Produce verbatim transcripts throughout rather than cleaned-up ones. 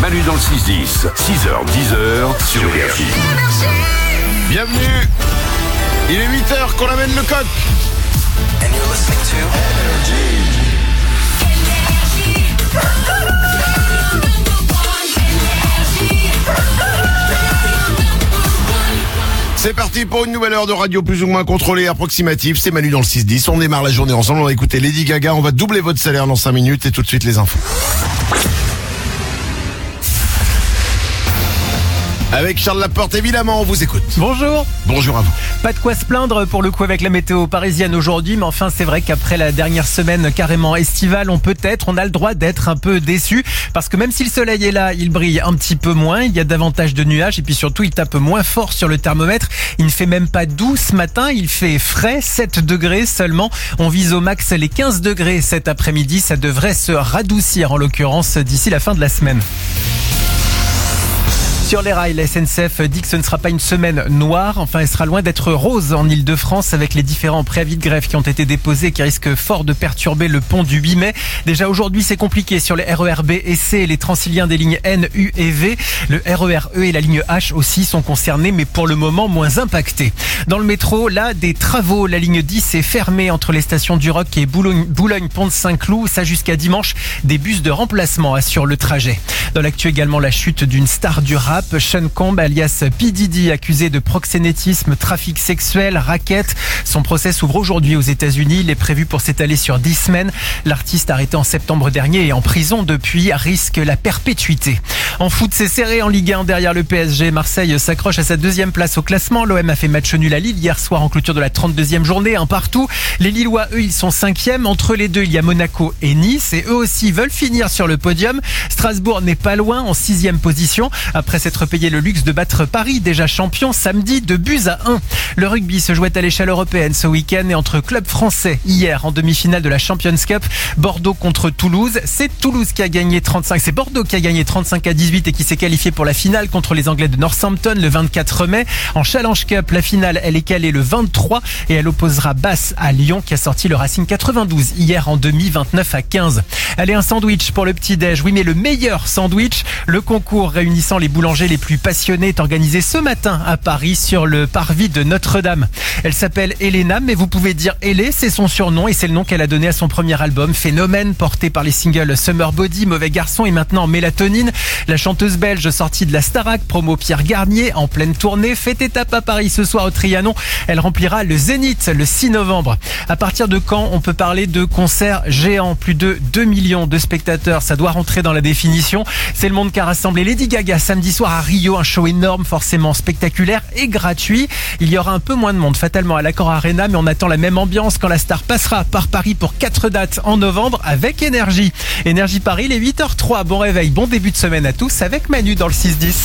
Manu dans le six dix, six heures dix sur Énergie. Bienvenue. Il est huit heures qu'on amène le coq. And you're listening to C'est parti pour une nouvelle heure de radio plus ou moins contrôlée et approximative. C'est Manu dans le six dix. On démarre la journée ensemble. On va écouter Lady Gaga. On va doubler votre salaire dans cinq minutes et tout de suite les infos. Avec Charles Laporte, évidemment, on vous écoute. Bonjour. Bonjour à vous. Pas de quoi se plaindre pour le coup avec la météo parisienne aujourd'hui, mais enfin c'est vrai qu'après la dernière semaine carrément estivale, on peut être, on a le droit d'être un peu déçu parce que même si le soleil est là, il brille un petit peu moins, il y a davantage de nuages et puis surtout il tape moins fort sur le thermomètre. Il ne fait même pas doux ce matin, il fait frais, sept degrés seulement. On vise au max les quinze degrés cet après-midi, ça devrait se radoucir en l'occurrence d'ici la fin de la semaine. Sur les rails, la S N C F dit que ce ne sera pas une semaine noire. Enfin, elle sera loin d'être rose en Ile-de-France avec les différents préavis de grève qui ont été déposés et qui risquent fort de perturber le pont du huit mai. Déjà aujourd'hui, c'est compliqué sur les R E R B et C et les Transiliens des lignes N, U et V. Le R E R E et la ligne H aussi sont concernés, mais pour le moment moins impactés. Dans le métro, là, des travaux. La ligne dix est fermée entre les stations du Roc et Boulogne, Boulogne-Pont-de-Saint-Cloud. Ça jusqu'à dimanche. Des bus de remplacement assurent le trajet. Dans l'actu également, la chute d'une star du rap. Sean Combs, alias P. Diddy, accusé de proxénétisme, trafic sexuel, racket. Son procès s'ouvre aujourd'hui aux États-Unis. Il est prévu pour s'étaler sur dix semaines. L'artiste arrêté en septembre dernier et en prison depuis risque la perpétuité. En foot, c'est serré en Ligue un derrière le P S G. Marseille s'accroche à sa deuxième place au classement. L'O M a fait match nul à Lille hier soir en clôture de la trente-deuxième journée, un partout. Les Lillois, eux, ils sont cinquièmes. Entre les deux, il y a Monaco et Nice et eux aussi veulent finir sur le podium. Strasbourg n'est pas loin en sixième position après s'être payé le luxe de battre Paris, déjà champion samedi de buts à un. Le rugby se jouait à l'échelle européenne ce week-end et entre clubs français hier en demi-finale de la Champions Cup, Bordeaux contre Toulouse. C'est Toulouse qui a gagné trente-cinq, c'est Bordeaux qui a gagné trente-cinq à dix-huit et qui s'est qualifié pour la finale contre les Anglais de Northampton le vingt-quatre mai. En Challenge Cup, la finale, elle est calée le vingt-trois et elle opposera Basse à Lyon qui a sorti le Racing quatre-vingt-douze hier en demi, vingt-neuf à quinze. Allez, un sandwich pour le petit-déj. Oui, mais le meilleur sandwich, le concours réunissant les boulangers les plus passionnés est organisée ce matin à Paris sur le parvis de Notre-Dame. Elle s'appelle Elena, mais vous pouvez dire Elé, c'est son surnom et c'est le nom qu'elle a donné à son premier album Phénomène, porté par les singles Summer Body, Mauvais Garçon et maintenant Mélatonine. La chanteuse belge sortie de la Starac, promo Pierre Garnier, en pleine tournée, fait étape à Paris ce soir au Trianon. Elle remplira le Zénith le six novembre. À partir de quand on peut parler de concert géant? Plus de deux millions de spectateurs, ça doit rentrer dans la définition. C'est le monde qu'a rassemblé Lady Gaga samedi soir à Rio, un show énorme, forcément spectaculaire et gratuit. Il y aura un peu moins de monde fatalement à l'Accor Arena, mais on attend la même ambiance quand la star passera par Paris pour quatre dates en novembre avec Énergie. Énergie Paris, les huit heures trois. Bon réveil, bon début de semaine à tous avec Manu dans le six dix.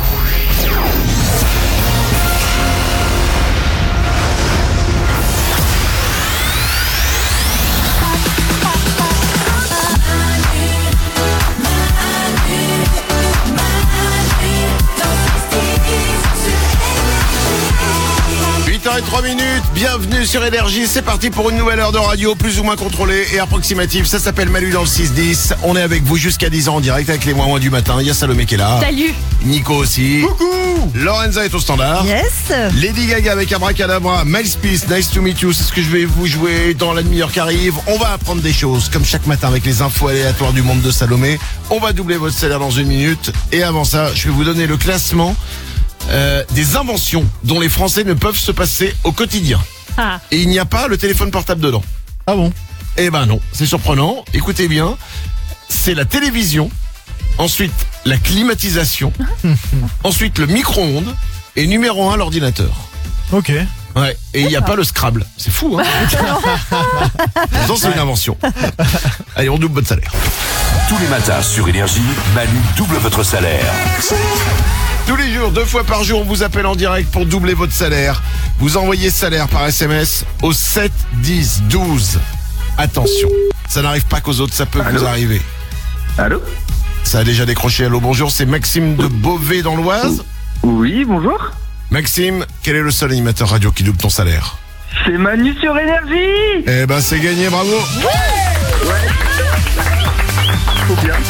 huit heures trois minutes, bienvenue sur Énergie, c'est parti pour une nouvelle heure de radio plus ou moins contrôlée et approximative. Ça s'appelle Manu dans le six dix. On est avec vous jusqu'à dix ans en direct avec les moins moins du matin. Il y a Salomé qui est là. Salut. Nico aussi. Coucou. Lorenza est au standard. Yes. Lady Gaga avec Abracadabra. Miles Peace, nice to meet you. C'est ce que je vais vous jouer dans la demi-heure qui arrive. On va apprendre des choses comme chaque matin avec les infos aléatoires du monde de Salomé. On va doubler votre salaire dans une minute. Et avant ça, je vais vous donner le classement Euh, des inventions dont les Français ne peuvent se passer au quotidien. Ah. Et il n'y a pas le téléphone portable dedans. Ah bon? Eh ben non, c'est surprenant. Écoutez bien, c'est la télévision, ensuite la climatisation, ensuite le micro-ondes et numéro un l'ordinateur. Ok. Ouais, et il n'y a pas le Scrabble. C'est fou, hein? Pourtant, c'est une invention. Allez, on double votre salaire. Tous les matins sur Énergie, Manu double votre salaire. Tous les jours, deux fois par jour, on vous appelle en direct pour doubler votre salaire. Vous envoyez salaire par S M S au sept dix douze. Attention, ça n'arrive pas qu'aux autres, ça peut Allô? vous arriver. Allô? Ça a déjà décroché. Allô, bonjour, c'est Maxime de Beauvais dans l'Oise. Oui, bonjour. Maxime, quel est le seul animateur radio qui double ton salaire? C'est Manu sur Énergie. Eh ben, c'est gagné, bravo. Trop bien.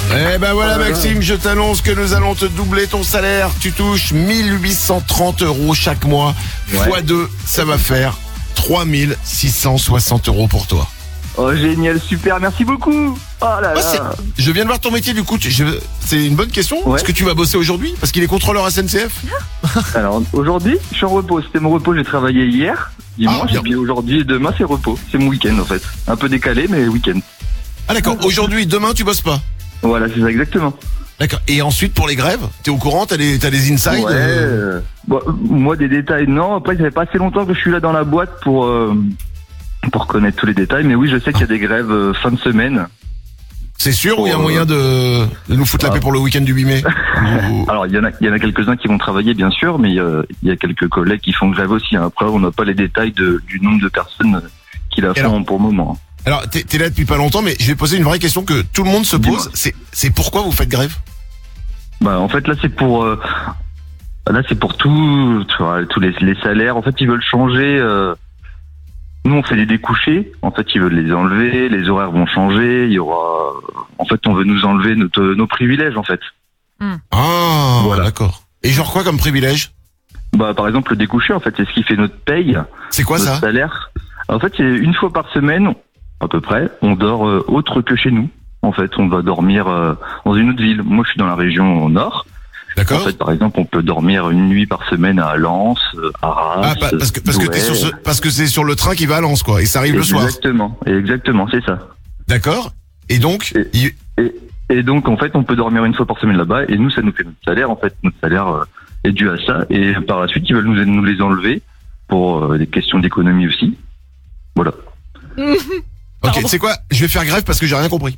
Eh ben voilà Maxime, je t'annonce que nous allons te doubler ton salaire. Tu touches mille huit cent trente euros chaque mois. Ouais. fois deux, ça va faire trois mille six cent soixante euros pour toi. Oh, génial, super, merci beaucoup. Oh là Ah, c'est- là. je viens de voir ton métier du coup. tu- je- C'est une bonne question. Ouais. Est-ce que tu vas bosser aujourd'hui? Parce qu'il est contrôleur S N C F. Alors, aujourd'hui, je suis en repos. C'était mon repos, j'ai travaillé hier, Ah, dimanche, bien. et puis aujourd'hui et demain, c'est repos. C'est mon week-end, en fait. Un peu décalé, mais week-end. Ah d'accord. Aujourd'hui, demain, tu bosses pas. Voilà, c'est ça, exactement. D'accord. Et ensuite pour les grèves, t'es au courant? T'as des, t'as des insides? Ouais. euh, euh, bon, moi, des détails, non. Après, ça fait pas assez longtemps que je suis là dans la boîte pour, euh, pour connaître tous les détails. Mais oui, je sais qu'il y a des grèves euh, fin de semaine. C'est sûr ou il y a Oh, moyen de, de nous foutre la ah. paix pour le week-end du huit mai? Ou- Alors, il y en a, il y en a quelques-uns qui vont travailler, bien sûr, mais euh, il y a quelques collègues qui font grève aussi. Hein. Après, on n'a pas les détails de, du nombre de personnes qui la Et font alors pour le moment. Alors, t'es, t'es là depuis pas longtemps, mais je vais poser une vraie question que tout le monde se Dis-moi. pose. C'est, c'est pourquoi vous faites grève? Bah, en fait, là, c'est pour, euh, là, c'est pour tout, tu vois, tous les, les salaires. En fait, ils veulent changer. Euh, nous, on fait des découchés. En fait, ils veulent les enlever. Les horaires vont changer. Il y aura. En fait, on veut nous enlever notre, nos privilèges, en fait. Ah, Voilà. d'accord. Et genre quoi comme privilège? Bah, par exemple, le découché, en fait, c'est ce qui fait notre paye, C'est quoi notre ça? salaire. En fait, c'est une fois par semaine, à peu près, on dort euh, autre que chez nous. En fait, on va dormir euh, dans une autre ville. Moi, je suis dans la région au nord. En D'accord. fait, par exemple, on peut dormir une nuit par semaine à Lens, euh, à Arras. Ah, pa- parce que, parce que t'es sur ce, parce que c'est sur le train qui va à Lens, quoi. Et ça arrive le soir. Exactement, exactement, c'est ça. D'accord. Et donc, Et- il- Et, et donc, en fait, on peut dormir une fois par semaine là-bas, et nous, ça nous fait notre salaire. En fait, notre salaire euh, est dû à ça. Et par la suite, ils veulent nous, nous les enlever pour euh, des questions d'économie aussi. Voilà. ok, tu sais quoi? Je vais faire grève parce que j'ai rien compris.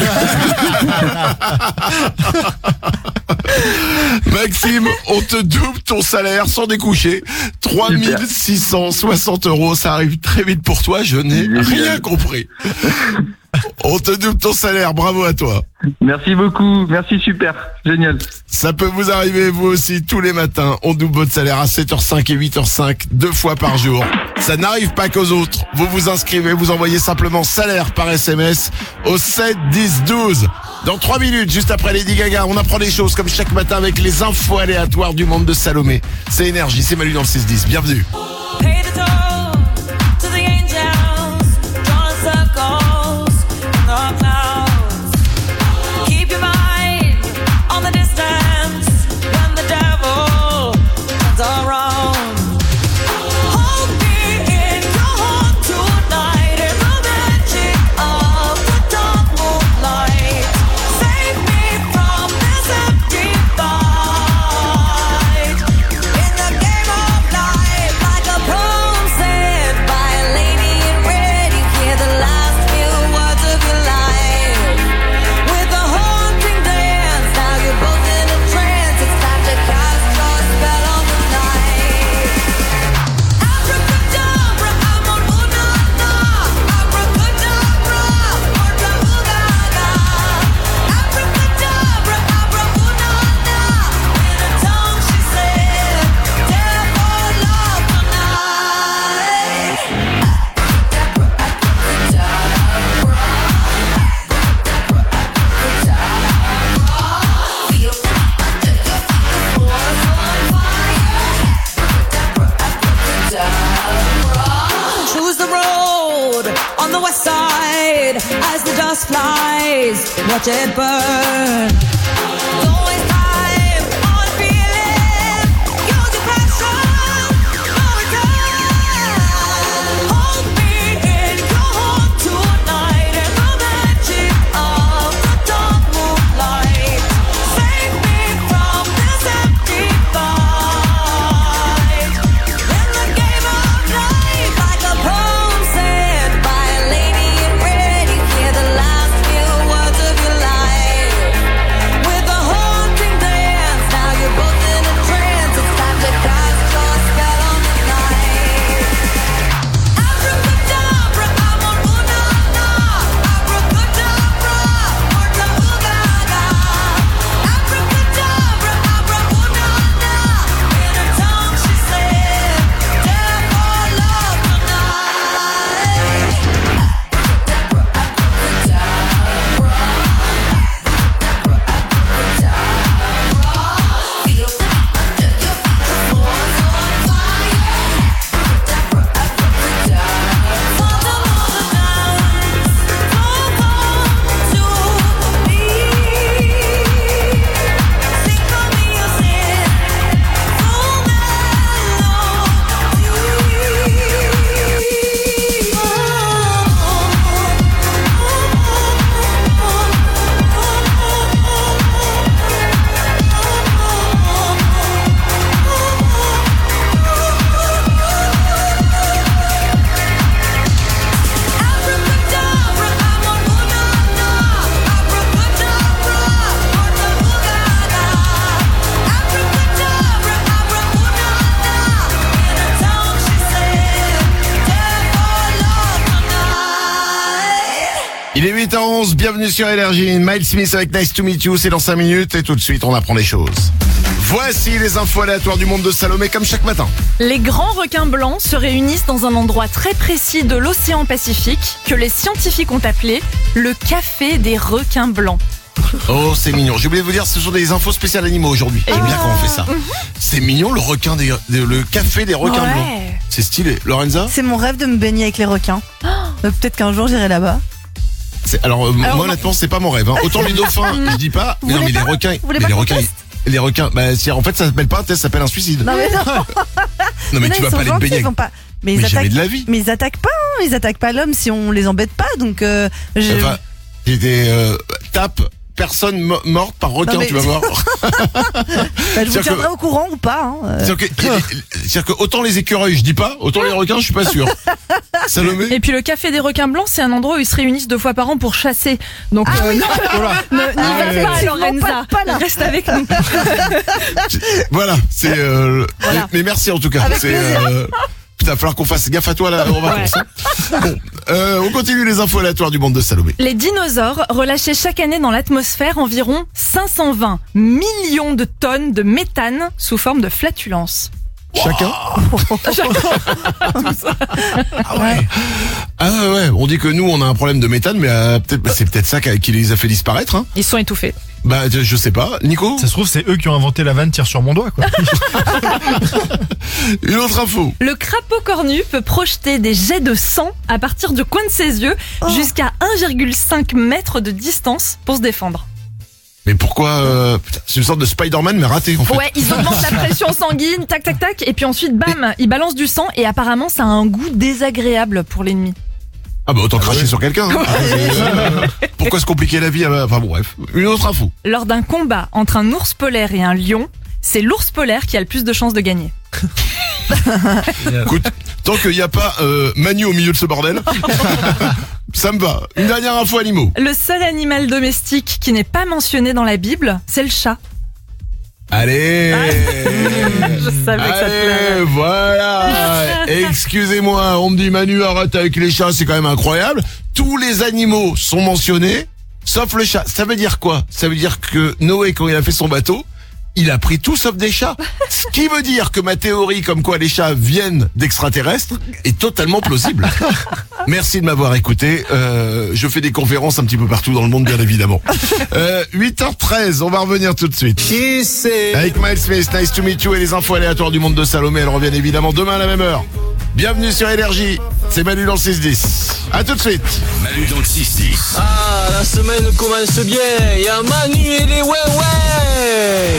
Maxime, on te double ton salaire sans découcher. trois mille six cent soixante euros, ça arrive très vite pour toi, je n'ai Génial. rien compris. On te double ton salaire, bravo à toi. Merci beaucoup, merci, super, génial. Ça peut vous arriver, vous aussi, tous les matins. On double votre salaire à sept heures cinq et huit heures cinq, deux fois par jour. Ça n'arrive pas qu'aux autres. Vous vous inscrivez, vous envoyez simplement salaire par S M S au sept dix douze. Dans trois minutes, juste après Lady Gaga, on apprend des choses comme chaque matin avec les infos aléatoires du monde de Salomé. C'est Énergie, c'est Manu dans le six dix. Bienvenue. Pay the toll to the angels, drawing circles in the clouds. Keep your mind on the distance when the devil comes around. Hold me in your heart tonight in the magic of the dark moonlight. Save me from this empty fight. In the game of life, like a poem said by a lady in red, you hear the last few words of your life. With a haunting dance, now you're both in a trance. It's time to cast your spell on the night. Abracadabra, abracadabra, abracadabra, abracadabra, abracadabra, abracadabra. In a tongue she said, "Devil love tonight." Choose the road on the west side as the dust flies. Watch it burn. Don't waste time on feeling. Use your passion. No return. Hold me in your heart tonight in the magic of the dark moonlight. Save me from this empty fight. In the game of life, like a poem said by a lady in red, you hear the last few words of your life. With a Il est huit heures onze, bienvenue sur Énergie. Miles Smith avec Nice to Meet You, c'est dans cinq minutes et tout de suite on apprend les choses. Voici les infos aléatoires du monde de Salomé comme chaque matin. Les grands requins blancs se réunissent dans un endroit très précis de l'océan Pacifique que les scientifiques ont appelé le café des requins blancs. Oh, c'est mignon. J'ai oublié de vous dire, ce sont des infos spéciales animaux aujourd'hui. J'aime bien quand on fait ça. C'est mignon, le requin des, des- le café des requins Ouais. blancs. C'est stylé. Lorenza? C'est mon rêve de me baigner avec les requins. Euh, Peut-être qu'un jour j'irai là-bas. C'est- Alors, euh, Alors, moi honnêtement, c'est pas mon rêve. Hein. Autant les dauphins, je dis pas. Vous Mais non, mais voulez les pas requins, Vous voulez mais pas les qu'on requins, teste les requins. Bah, si, en fait, ça s'appelle pas un test, ça s'appelle un suicide. Non mais non, Non, mais non, tu ils vas sont pas les gentils, baigner. ils vont pas. Mais ils Mais jamais attaquent. de la vie. Mais ils attaquent pas, hein, ils attaquent pas l'homme si on les embête pas. Donc euh, je... Enfin, j'ai des euh, tape personne mo- morte par requin, Non, mais- tu vas voir. bah, je vous c'est-à-dire tiendrai que- au courant ou pas. Hein. euh. C'est-à-dire que, c'est-à-dire que autant les écureuils, je dis pas, autant les requins, je suis pas sûr. Salomé? Et puis le café des requins blancs, c'est un endroit où ils se réunissent deux fois par an pour chasser. Donc euh, non, ne- n'y va pas, Effectivement, Lorenza. pas- pas là. Reste avec nous. Voilà, c'est. Euh, Voilà. mais, mais merci en tout cas. Avec C'est. plaisir. Euh, putain, va falloir qu'on fasse gaffe à toi là en vacances. hein. Bon, euh, on continue les infos aléatoires du monde de Salomé. Les dinosaures relâchaient chaque année dans l'atmosphère environ cinq cent vingt millions de tonnes de méthane sous forme de flatulence. Chacun. Ah ouais. Ah ouais, ouais. On dit que nous on a un problème de méthane, mais euh, peut-être bah, c'est peut-être ça qui, qui les a fait disparaître. Hein. Ils sont étouffés. Bah je, je sais pas. Nico, Ça se trouve, c'est eux qui ont inventé la vanne tire sur mon doigt, quoi. une autre info. Le crapaud cornu peut projeter des jets de sang à partir du coin de ses yeux jusqu'à un virgule cinq mètres de distance pour se défendre. Mais pourquoi euh, putain, c'est une sorte de Spider-Man mais raté en fait. Ouais, ils augmentent la pression sanguine, tac tac tac, et puis ensuite bam, ils balancent du sang et apparemment ça a un goût désagréable pour l'ennemi. Ah bah autant cracher sur quelqu'un. Hein. Euh, pourquoi se compliquer la vie? Enfin bon bref. Une autre info. Lors d'un combat entre un ours polaire et un lion, c'est l'ours polaire qui a le plus de chances de gagner. Écoute, tant qu'il n'y a pas euh, Manu au milieu de ce bordel, ça me va. Une dernière info animaux. Le seul animal domestique qui n'est pas mentionné dans la Bible, c'est le chat. Allez. Je savais que ça te plairait. Allez, voilà. Excusez-moi, on me dit Manu arrête avec les chats, c'est quand même incroyable. Tous les animaux sont mentionnés, sauf le chat. Ça veut dire quoi? Ça veut dire que Noé, quand il a fait son bateau, il a pris tout sauf des chats. Ce qui veut dire que ma théorie comme quoi les chats viennent d'extraterrestres est totalement plausible. Merci de m'avoir écouté. Euh, je fais des conférences un petit peu partout dans le monde, bien évidemment. Euh, huit heures treize, on va revenir tout de suite. Avec Miles Smith, Nice to Meet You et les infos aléatoires du monde de Salomé. Elles reviennent évidemment demain à la même heure. Bienvenue sur Énergie. C'est Manu dans le six dix. À tout de suite. Manu dans le six dix. Ah, la semaine commence bien. Il y a Manu et les ouais ouais.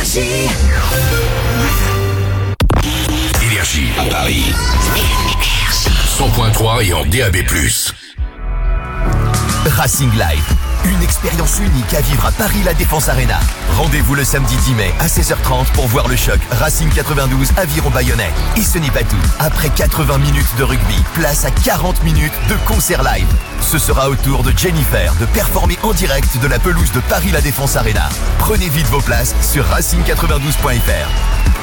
Énergie à Paris. cent point trois et en D A B plus. Racing Live, une expérience unique à vivre à Paris La Défense Arena. Rendez-vous le samedi dix mai à seize heures trente pour voir le choc Racing quatre-vingt-douze Aviron Bayonnais. Et ce n'est pas tout. Après quatre-vingts minutes de rugby, place à quarante minutes de concert live. Ce sera au tour de Jennifer de performer en direct de la pelouse de Paris La Défense Arena. Prenez vite vos places sur racing quatre-vingt-douze point f r.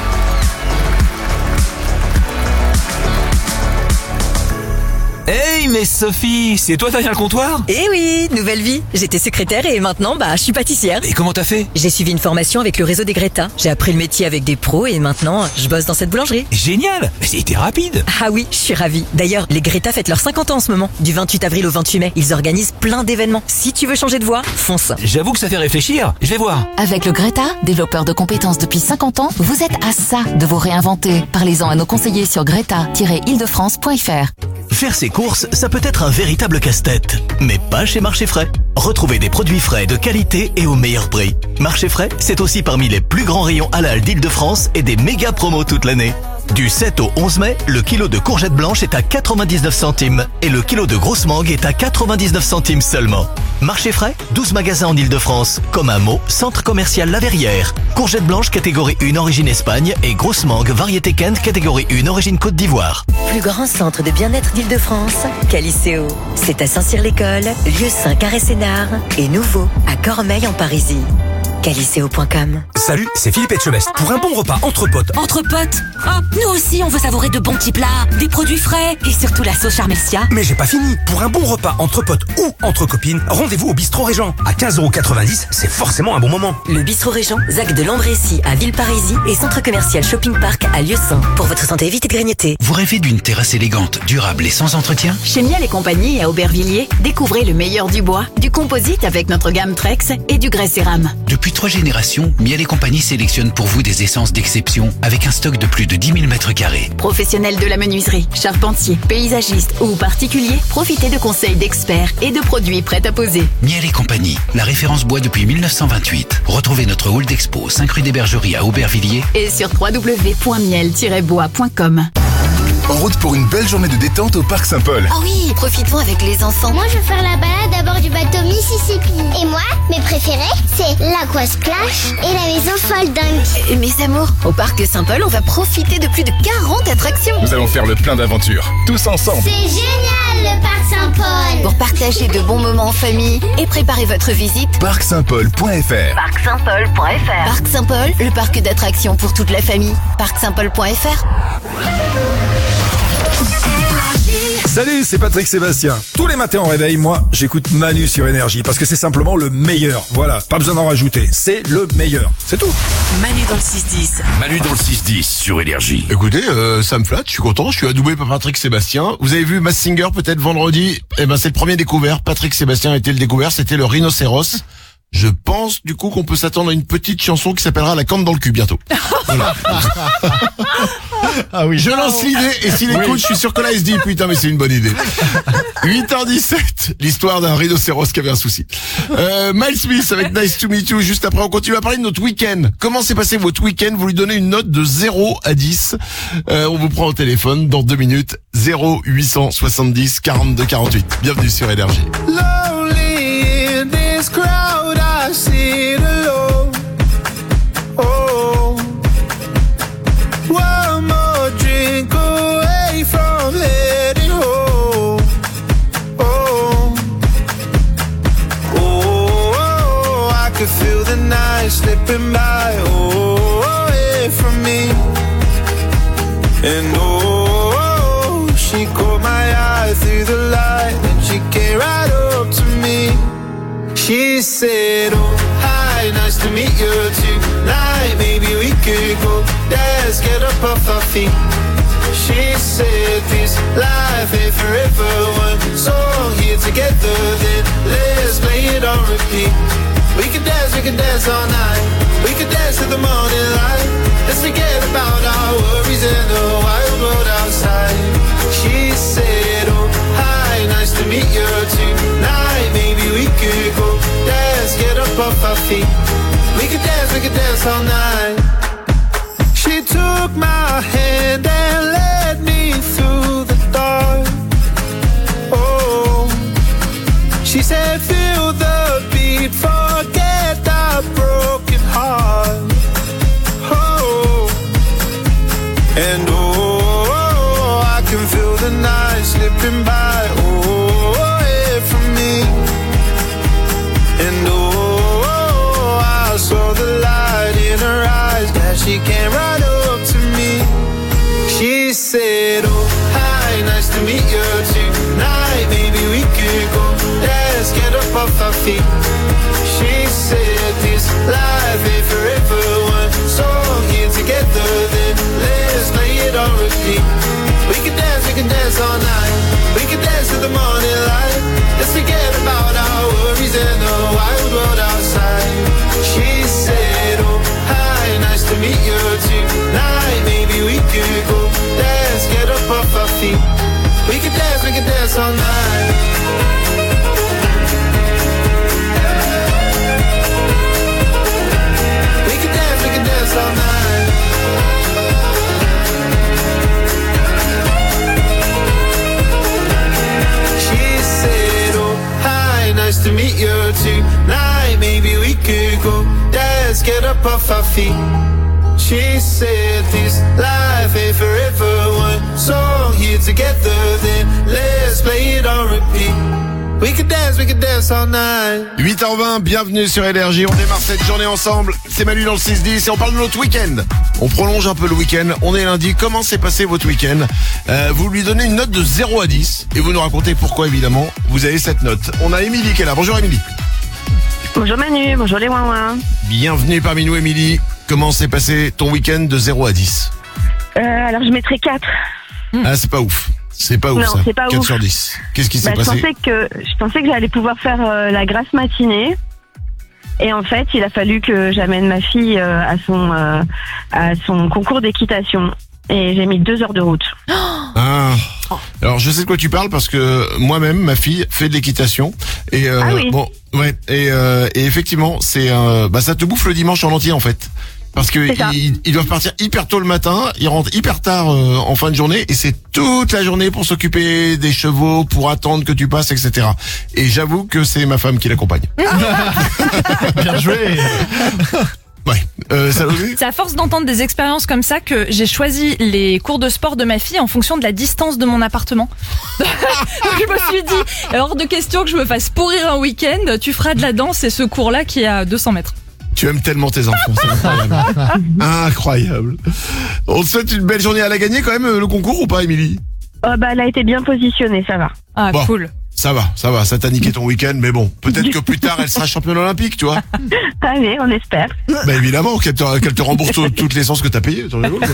Hey, mais Sophie, c'est toi derrière le comptoir? Eh oui, nouvelle vie. J'étais secrétaire et maintenant, bah, je suis pâtissière. Et comment t'as fait? J'ai suivi une formation avec le réseau des Greta. J'ai appris le métier avec des pros et maintenant, je bosse dans cette boulangerie. Génial! Mais c'était rapide! Ah oui, je suis ravie. D'ailleurs, les Greta fêtent leurs cinquante ans en ce moment. Du vingt-huit avril au vingt-huit mai, ils organisent plein d'événements. Si tu veux changer de voie, fonce. J'avoue que ça fait réfléchir. Je vais voir. Avec le Greta, développeur de compétences depuis cinquante ans, vous êtes à ça de vous réinventer. Parlez-en à nos conseillers sur greta tiret île de france point f r. Faire ses courses, ça peut être un véritable casse-tête. Mais pas chez Marché Frais. Retrouvez des produits frais de qualité et au meilleur prix. Marché Frais, c'est aussi parmi les plus grands rayons halal d'Île-de-France et des méga promos toute l'année. Du sept au onze mai, le kilo de courgettes blanches est à quatre-vingt-dix-neuf centimes et le kilo de grosse mangue est à quatre-vingt-dix-neuf centimes seulement. Marché Frais, douze magasins en Île-de-France, comme un mot, centre commercial La Verrière. Courgettes blanches catégorie un origine Espagne et grosse mangue variété Kent catégorie un origine Côte d'Ivoire. Plus grand centre de bien-être d'Île-de-France, Caliceo. C'est à Saint-Cyr-l'École, lieu cinq Arrêt Sénard et nouveau à Cormeil en Parisie. caliceo point com. Salut, c'est Philippe Etchebest. Pour un bon repas entre potes. Entre potes? Oh, nous aussi, on veut savourer de bons petits plats, des produits frais et surtout la sauce Charmelsia. Mais j'ai pas fini. Pour un bon repas entre potes ou entre copines, rendez-vous au Bistrot Régent. À quinze euros quatre-vingt-dix, c'est forcément un bon moment. Le Bistrot Régent, Zac de Landrécy à Villeparisis et centre commercial Shopping Park à Lieusaint. Pour votre santé, évitez de grignoter. Vous rêvez d'une terrasse élégante, durable et sans entretien? Chez Miel et compagnie à Aubervilliers, découvrez le meilleur du bois, du composite avec notre gamme Trex et du grès cérame. Depuis trois générations, Miel et compagnie sélectionne pour vous des essences d'exception avec un stock de plus de dix mille mètres carrés. Professionnels de la menuiserie, charpentiers, paysagistes ou particuliers, profitez de conseils d'experts et de produits prêts à poser. Miel et compagnie, la référence bois depuis mille neuf cent vingt-huit. Retrouvez notre hall d'expo cinq rue des Bergeries à Aubervilliers et sur w w w point miel tiret bois point com. En route pour une belle journée de détente au Parc Saint-Paul. Oh oui, profitons avec les enfants. Moi, je veux faire la balade à bord du bateau Mississippi. Et moi, mes préférés, c'est l'Aqua Splash et la maison Folding. Et mes amours, au Parc Saint-Paul, on va profiter de plus de quarante attractions. Nous allons faire le plein d'aventures, tous ensemble. C'est génial, le Parc Saint-Paul. Pour partager de bons moments en famille et préparer votre visite, parc saint paul point f r. parc saint paul point f r. Parc Saint-Paul, le parc d'attractions pour toute la famille. parc saint paul point f r. Salut, c'est Patrick Sébastien. Tous les matins au réveil, moi, j'écoute Manu sur Énergie parce que c'est simplement le meilleur. Voilà, pas besoin d'en rajouter. C'est le meilleur. C'est tout. Manu dans le six dix. Manu dans le six dix sur Énergie. Écoutez, euh, ça me flatte, je suis content, je suis adoubé par Patrick Sébastien. Vous avez vu Mass Singer peut-être vendredi? Eh ben c'est le premier découvert. Patrick Sébastien a été le découvert, c'était le Rhinocéros. Je pense du coup qu'on peut s'attendre à une petite chanson qui s'appellera La Cante dans le cul bientôt. Voilà. Ah oui. Je lance l'idée et s'il écoute, oui. Je suis sûr que là il se dit putain mais c'est une bonne idée. huit heures dix-sept, l'histoire d'un rhinocéros qui avait un souci. Euh, Miles Smith avec Nice to Meet You. Juste après on continue à parler de notre week-end. Comment s'est passé votre week-end? Vous lui donnez une note de zéro à dix. Euh, on vous prend au téléphone dans deux minutes. zéro huit cent soixante-dix quarante-deux quarante-huit. Bienvenue sur Énergie. Lonely in this crowd, I sit alone. Oh, one more drink away from heading home. Oh, oh, I could feel the night slipping by. Oh, away from me. And oh, she caught my eye through the light and she came right up to me. She said, oh, hi, nice to meet you tonight. Maybe we could go dance, get up off our feet. She said, this life ain't forever. One song here together, then let's play it on repeat. We could dance, we could dance all night. We could dance to the morning light. Let's forget about our worries and the wild world outside. She said, oh, hi, nice to meet you tonight. Maybe we could go dance, get up off our feet. We could dance, we could dance all night. She took my hand and led me through the dark. Oh, she said, feel the beat, forget the broken heart. Oh, and oh, I can feel the night slipping by. Oh, away from me. And oh, I saw the light in her eyes that she came right up to me. She said, oh, hi, nice to meet you tonight. Maybe we could go dance, get up off our feet. She said, this life ain't forever. One song here together, then let's play it on repeat. We can dance, we can dance all night. We can dance to the morning light. Let's forget about our worries and the wild world outside. She said, oh, hi, nice to meet you tonight. Maybe we could go dance, get up off our feet. We can dance, we can dance all night. We can dance, we can dance all night. Nice to meet you tonight. Maybe we could go dance, get up off our feet. She said this life ain't forever. One song here together, then let's play it on repeat. We could dance, we could dance all night. huit heures vingt, bienvenue sur Énergie. On démarre cette journée ensemble. C'est Manu dans le six dix et on parle de notre week-end. On prolonge un peu le week-end. On est lundi. Comment s'est passé votre week-end? euh, Vous lui donnez une note de zéro à dix et vous nous racontez pourquoi, évidemment, vous avez cette note. On a Émilie qui est là. Bonjour Émilie. Bonjour Manu, bonjour les ouin-ouin. Bienvenue parmi nous Émilie. Comment s'est passé ton week-end de zéro à dix? euh, Alors je mettrai quatre. Ah, c'est pas ouf. C'est pas ouf Non, ça. c'est pas quatre ouf. sur dix. Qu'est-ce qui s'est Bah, je passé? pensais que je pensais que j'allais pouvoir faire euh, la grasse matinée. Et en fait, il a fallu que j'amène ma fille euh, à son euh, à son concours d'équitation. Et j'ai mis deux heures de route. Ah. Alors je sais de quoi tu parles parce que moi-même ma fille fait de l'équitation et euh, Ah oui. bon ouais et, euh, et effectivement c'est euh, bah ça te bouffe le dimanche en entier en fait parce que C'est ça. ils, ils doivent partir hyper tôt le matin, ils rentrent hyper tard euh, en fin de journée et c'est toute la journée pour s'occuper des chevaux, pour attendre que tu passes, et cetera. Et j'avoue que c'est ma femme qui l'accompagne. Bien joué. Ouais. Euh, ça C'est à force d'entendre des expériences comme ça que j'ai choisi les cours de sport de ma fille en fonction de la distance de mon appartement. Donc je me suis dit, hors de question que je me fasse pourrir un week-end, tu feras de la danse et ce cours-là qui est à deux cents mètres. Tu aimes tellement tes enfants, c'est incroyable. Incroyable. On te souhaite une belle journée. Elle a gagné quand même euh, le concours ou pas, Émilie? Oh, bah, elle a été bien positionnée, ça va. Ah, Bon. cool. Ça va, ça va, ça t'a niqué ton week-end, mais bon, peut-être que plus tard elle sera championne olympique, tu vois. Allez, on espère. Bah évidemment, qu'elle te, qu'elle te rembourse tout- toutes les l'essence que t'as payé.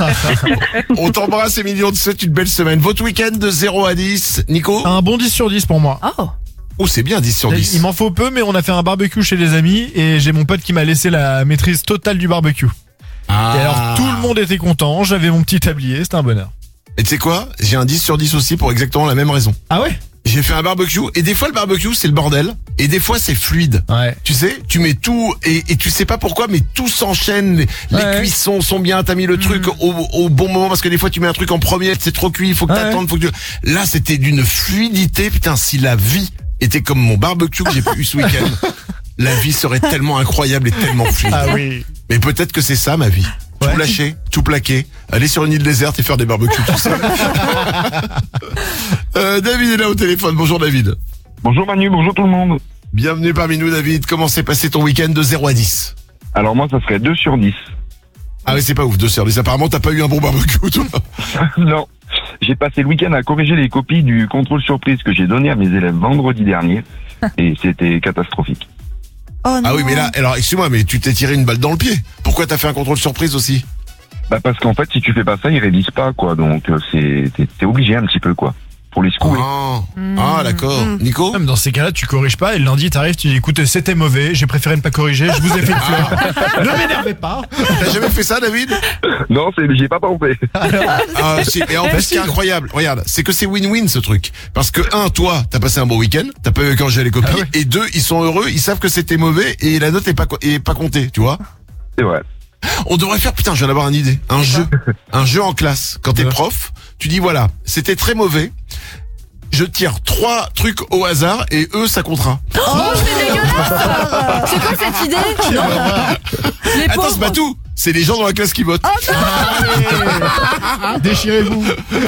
On t'embrasse, Émilie, on te souhaite une belle semaine. Votre week-end de zéro à dix, Nico? Un bon dix sur dix pour moi. Oh. Oh, c'est bien dix sur dix. Il m'en faut peu, mais on a fait un barbecue chez des amis et j'ai mon pote qui m'a laissé la maîtrise totale du barbecue. Ah. Et alors tout le monde était content, j'avais mon petit tablier, c'était un bonheur. Et tu sais quoi? J'ai un dix sur dix aussi pour exactement la même raison. Ah ouais? J'ai fait un barbecue et des fois le barbecue c'est le bordel et des fois c'est fluide. Ouais. Tu sais, tu mets tout et, et tu sais pas pourquoi mais tout s'enchaîne, les, les Ouais. cuissons sont bien, t'as mis le truc au, au bon moment parce que des fois tu mets un truc en premier, c'est trop cuit, il faut que Ouais. t'attendes, faut que tu... Là c'était d'une fluidité, putain si la vie était comme mon barbecue que j'ai eu ce week-end, la vie serait tellement incroyable et tellement fluide. Ah oui. Mais peut-être que c'est ça ma vie. Ouais. Tout lâcher, tout plaquer, aller sur une île déserte et faire des barbecues tout seul. euh, David est là au téléphone. Bonjour David. Bonjour Manu, bonjour tout le monde. Bienvenue parmi nous David. Comment s'est passé ton week-end de zéro à dix? Alors moi ça serait deux sur dix. Ah oui c'est pas ouf, deux services. Apparemment t'as pas eu un bon barbecue toi. Non, j'ai passé le week-end à corriger les copies du contrôle surprise que j'ai donné à mes élèves vendredi dernier et c'était catastrophique. Oh non. Ah oui mais là, alors excuse-moi mais tu t'es tiré une balle dans le pied. Pourquoi t'as fait un contrôle surprise aussi? Bah parce qu'en fait si tu fais pas ça ils révisent pas quoi, donc euh, c'est t'es, t'es obligé un petit peu quoi pour les secouer. Ah, ah d'accord. Nico? Même dans ces cas-là, tu corriges pas et le lundi t'arrives, tu dis écoute c'était mauvais, j'ai préféré ne pas corriger, je vous ai fait une fleur. Ne m'énervez pas. T'as jamais fait ça David? Non, c'est j'y ai pas pensé. Ah, si, et en plus, ce qui est incroyable, regarde, c'est que c'est win-win ce truc. Parce que, un, toi, t'as passé un bon week-end, t'as pas eu quand j'ai les copies, Ah ouais. et deux, ils sont heureux, ils savent que c'était mauvais, et la note est pas, co- est pas comptée, tu vois. C'est vrai. On devrait faire, putain, je viens d'avoir une idée, un jeu, un jeu en classe. Quand t'es Ouais. prof, tu dis voilà, c'était très mauvais, je tire trois trucs au hasard, et eux, ça comptera. Oh, c'est dégueulasse. C'est quoi cette idée? Non. Les Attends, pauvres. c'est pas tout, c'est les gens dans la classe qui votent. Déchirez-vous.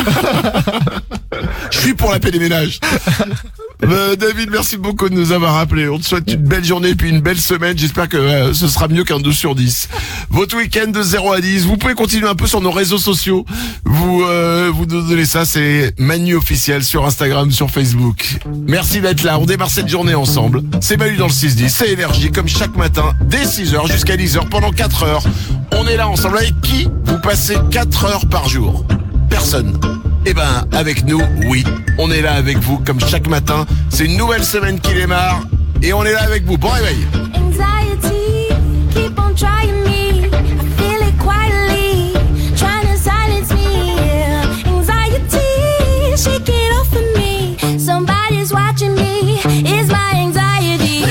Je suis pour la paix des ménages. Euh, David, merci beaucoup de nous avoir rappelé. On te souhaite une belle journée et puis une belle semaine. J'espère que euh, ce sera mieux qu'un deux sur dix. Votre week-end de zéro à dix. Vous pouvez continuer un peu sur nos réseaux sociaux. Vous euh, vous nous donnez ça, c'est Manu officiel sur Instagram, sur Facebook. Merci d'être là. On démarre cette journée ensemble. C'est Manu dans le six dix. C'est Énergie comme chaque matin dès six heures jusqu'à dix heures pendant quatre heures. On est là ensemble. Avec qui vous passez quatre heures par jour? Personne. Eh ben, avec nous, oui. On est là avec vous comme chaque matin. C'est une nouvelle semaine qui démarre et on est là avec vous. Bon réveil. Anxiety, keep on trying me. I feel it quietly, trying to silence me. Anxiety, shake it off of me. Somebody's watching me. It's my anxiety.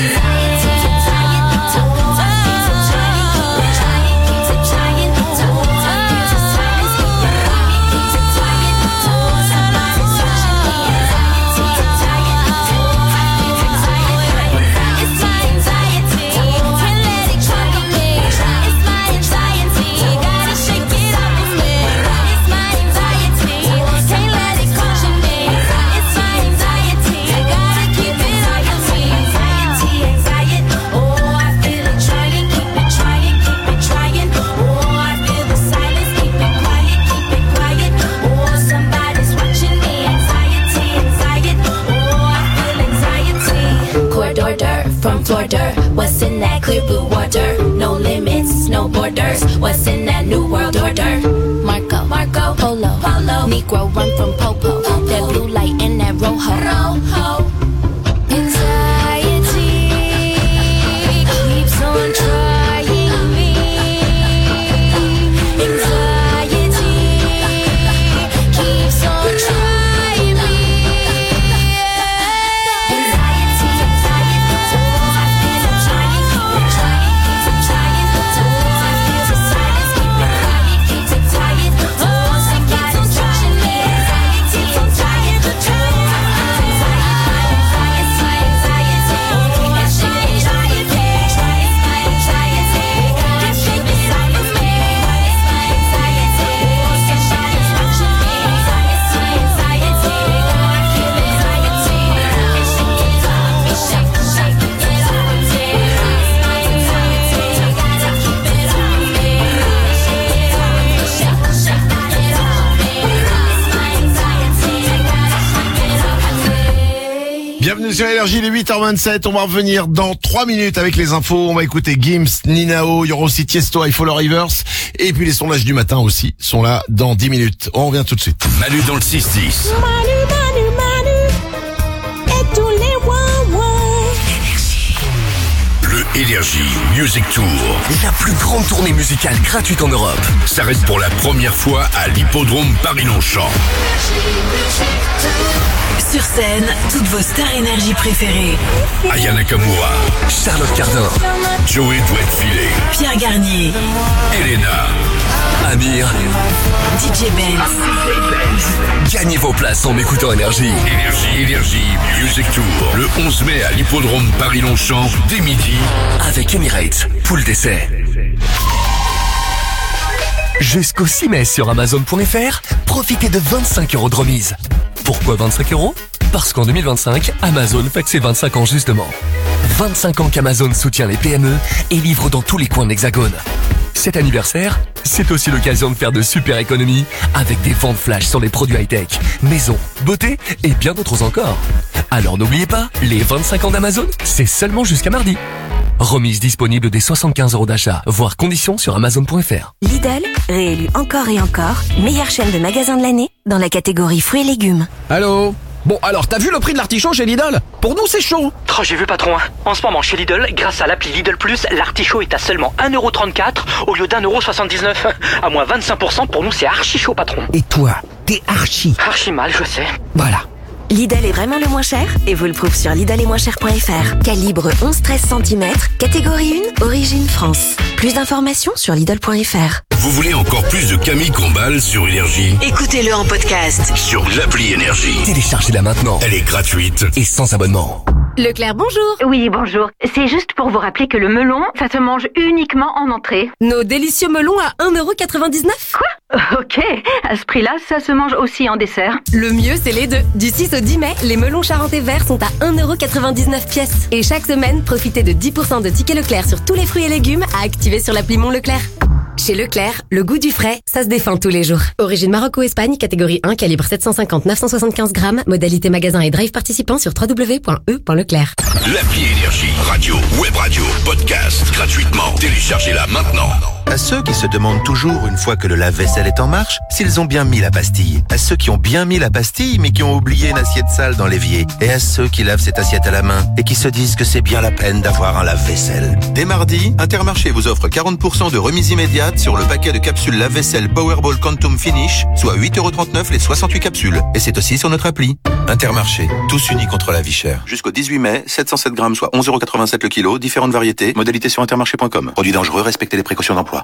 It's my anxiety. Can't let it conquer me. purse. What's in that new world order? Marco, Marco, Polo, Polo. Negro run from Popo. That blue light and that rojo. Rojo. Anxiety keeps on trying me. Anxiety keeps on trying me. Anxiety, anxiety, so I feel I'm trying, I'm trying, keep on trying, so I feel the silence, keep it quiet, keep it tired, oh, somebody's touching me. Anxiety, I'm tired, the truth. Bienvenue sur Énergie, il est huit heures vingt-sept, on va revenir dans trois minutes avec les infos, on va écouter Gims, Ninao, il y aura aussi Tiesto, I Follow Rivers, et puis les sondages du matin aussi sont là dans dix minutes. On revient tout de suite. Manu dans le six dix. Manu, Manu, Manu, et tous les ouin-ouin. Le Énergie Music Tour. La plus grande tournée musicale gratuite en Europe. S'arrête pour la première fois à l'hippodrome Paris-Longchamp. Sur scène, toutes vos stars énergie préférées. Aya Nakamura, Charlotte Cardin, Joey Douette-Filet, Pierre Garnier, Elena, Amir, D J Benz. Gagnez vos places en écoutant Énergie. Énergie, Énergie Music Tour. Le onze mai à l'hippodrome Paris-Longchamp, dès midi. Avec Emirates, poule d'essai. Jusqu'au six mai sur Amazon point F R, profitez de vingt-cinq euros de remise. Pourquoi vingt-cinq euros? Parce qu'en deux mille vingt-cinq, Amazon fête ses vingt-cinq ans justement. vingt-cinq ans qu'Amazon soutient les P M E et livre dans tous les coins de l'Hexagone. Cet anniversaire, c'est aussi l'occasion de faire de super économies avec des ventes flash sur les produits high-tech, maison, beauté et bien d'autres encore. Alors n'oubliez pas, les vingt-cinq ans d'Amazon, c'est seulement jusqu'à mardi. Remise disponible dès soixante-quinze euros d'achat, voire conditions sur Amazon point F R. Lidl, réélu encore et encore, meilleure chaîne de magasins de l'année dans la catégorie fruits et légumes. Allô? Bon, alors, t'as vu le prix de l'artichaut chez Lidl? Pour nous, c'est chaud. Oh, j'ai vu patron. En ce moment, chez Lidl, grâce à l'appli Lidl Plus, l'artichaut est à seulement un euro trente-quatre au lieu d'un euro soixante-dix-neuf. À moins vingt-cinq pour cent, pour nous, c'est archi chaud, patron. Et toi, t'es archi. Archi mal, je sais. Voilà. Lidl est vraiment le moins cher et vous le prouve sur Lidl et moins cher point F R. Calibre onze treize centimètres, catégorie un, origine France. Plus d'informations sur Lidl point F R. Vous voulez encore plus de Camille Combal sur Énergie? Écoutez-le en podcast Sur l'appli Énergie. Téléchargez-la maintenant. Elle est gratuite et sans abonnement. Leclerc, bonjour. Oui, bonjour. C'est juste pour vous rappeler que le melon, ça se mange uniquement en entrée. Nos délicieux melons à un euro quatre-vingt-dix-neuf. Quoi? Ok, à ce prix-là, ça se mange aussi en dessert. Le mieux, c'est les deux. Du six au dix mai, les melons charentais verts sont à un euro quatre-vingt-dix-neuf pièce. Et chaque semaine, profitez de dix pour cent de tickets Leclerc sur tous les fruits et légumes à activer sur l'appli Mon Leclerc. Chez Leclerc, le goût du frais, ça se défend tous les jours. Origine Maroc ou Espagne, catégorie un, calibre sept cent cinquante neuf cent soixante-quinze grammes, modalité magasin et drive participant sur w w w point e point leclerc. L'appli Énergie, radio, web radio, podcast, gratuitement. Téléchargez-la maintenant. À ceux qui se demandent toujours, une fois que le lave-vaisselle est en marche, s'ils ont bien mis la pastille. À ceux qui ont bien mis la pastille, mais qui ont oublié une assiette sale dans l'évier. Et à ceux qui lavent cette assiette à la main et qui se disent que c'est bien la peine d'avoir un lave-vaisselle. Dès mardi, Intermarché vous offre quarante pour cent de remise immédiate sur le paquet de capsules lave-vaisselle Powerball Quantum Finish, soit huit euros trente-neuf les soixante-huit capsules. Et c'est aussi sur notre appli. Intermarché, tous unis contre la vie chère. Jusqu'au dix-huit mai, sept cent sept grammes, soit onze euros quatre-vingt-sept le kilo, différentes variétés, modalité sur intermarché point com. Produit dangereux, respectez les précautions d'emploi.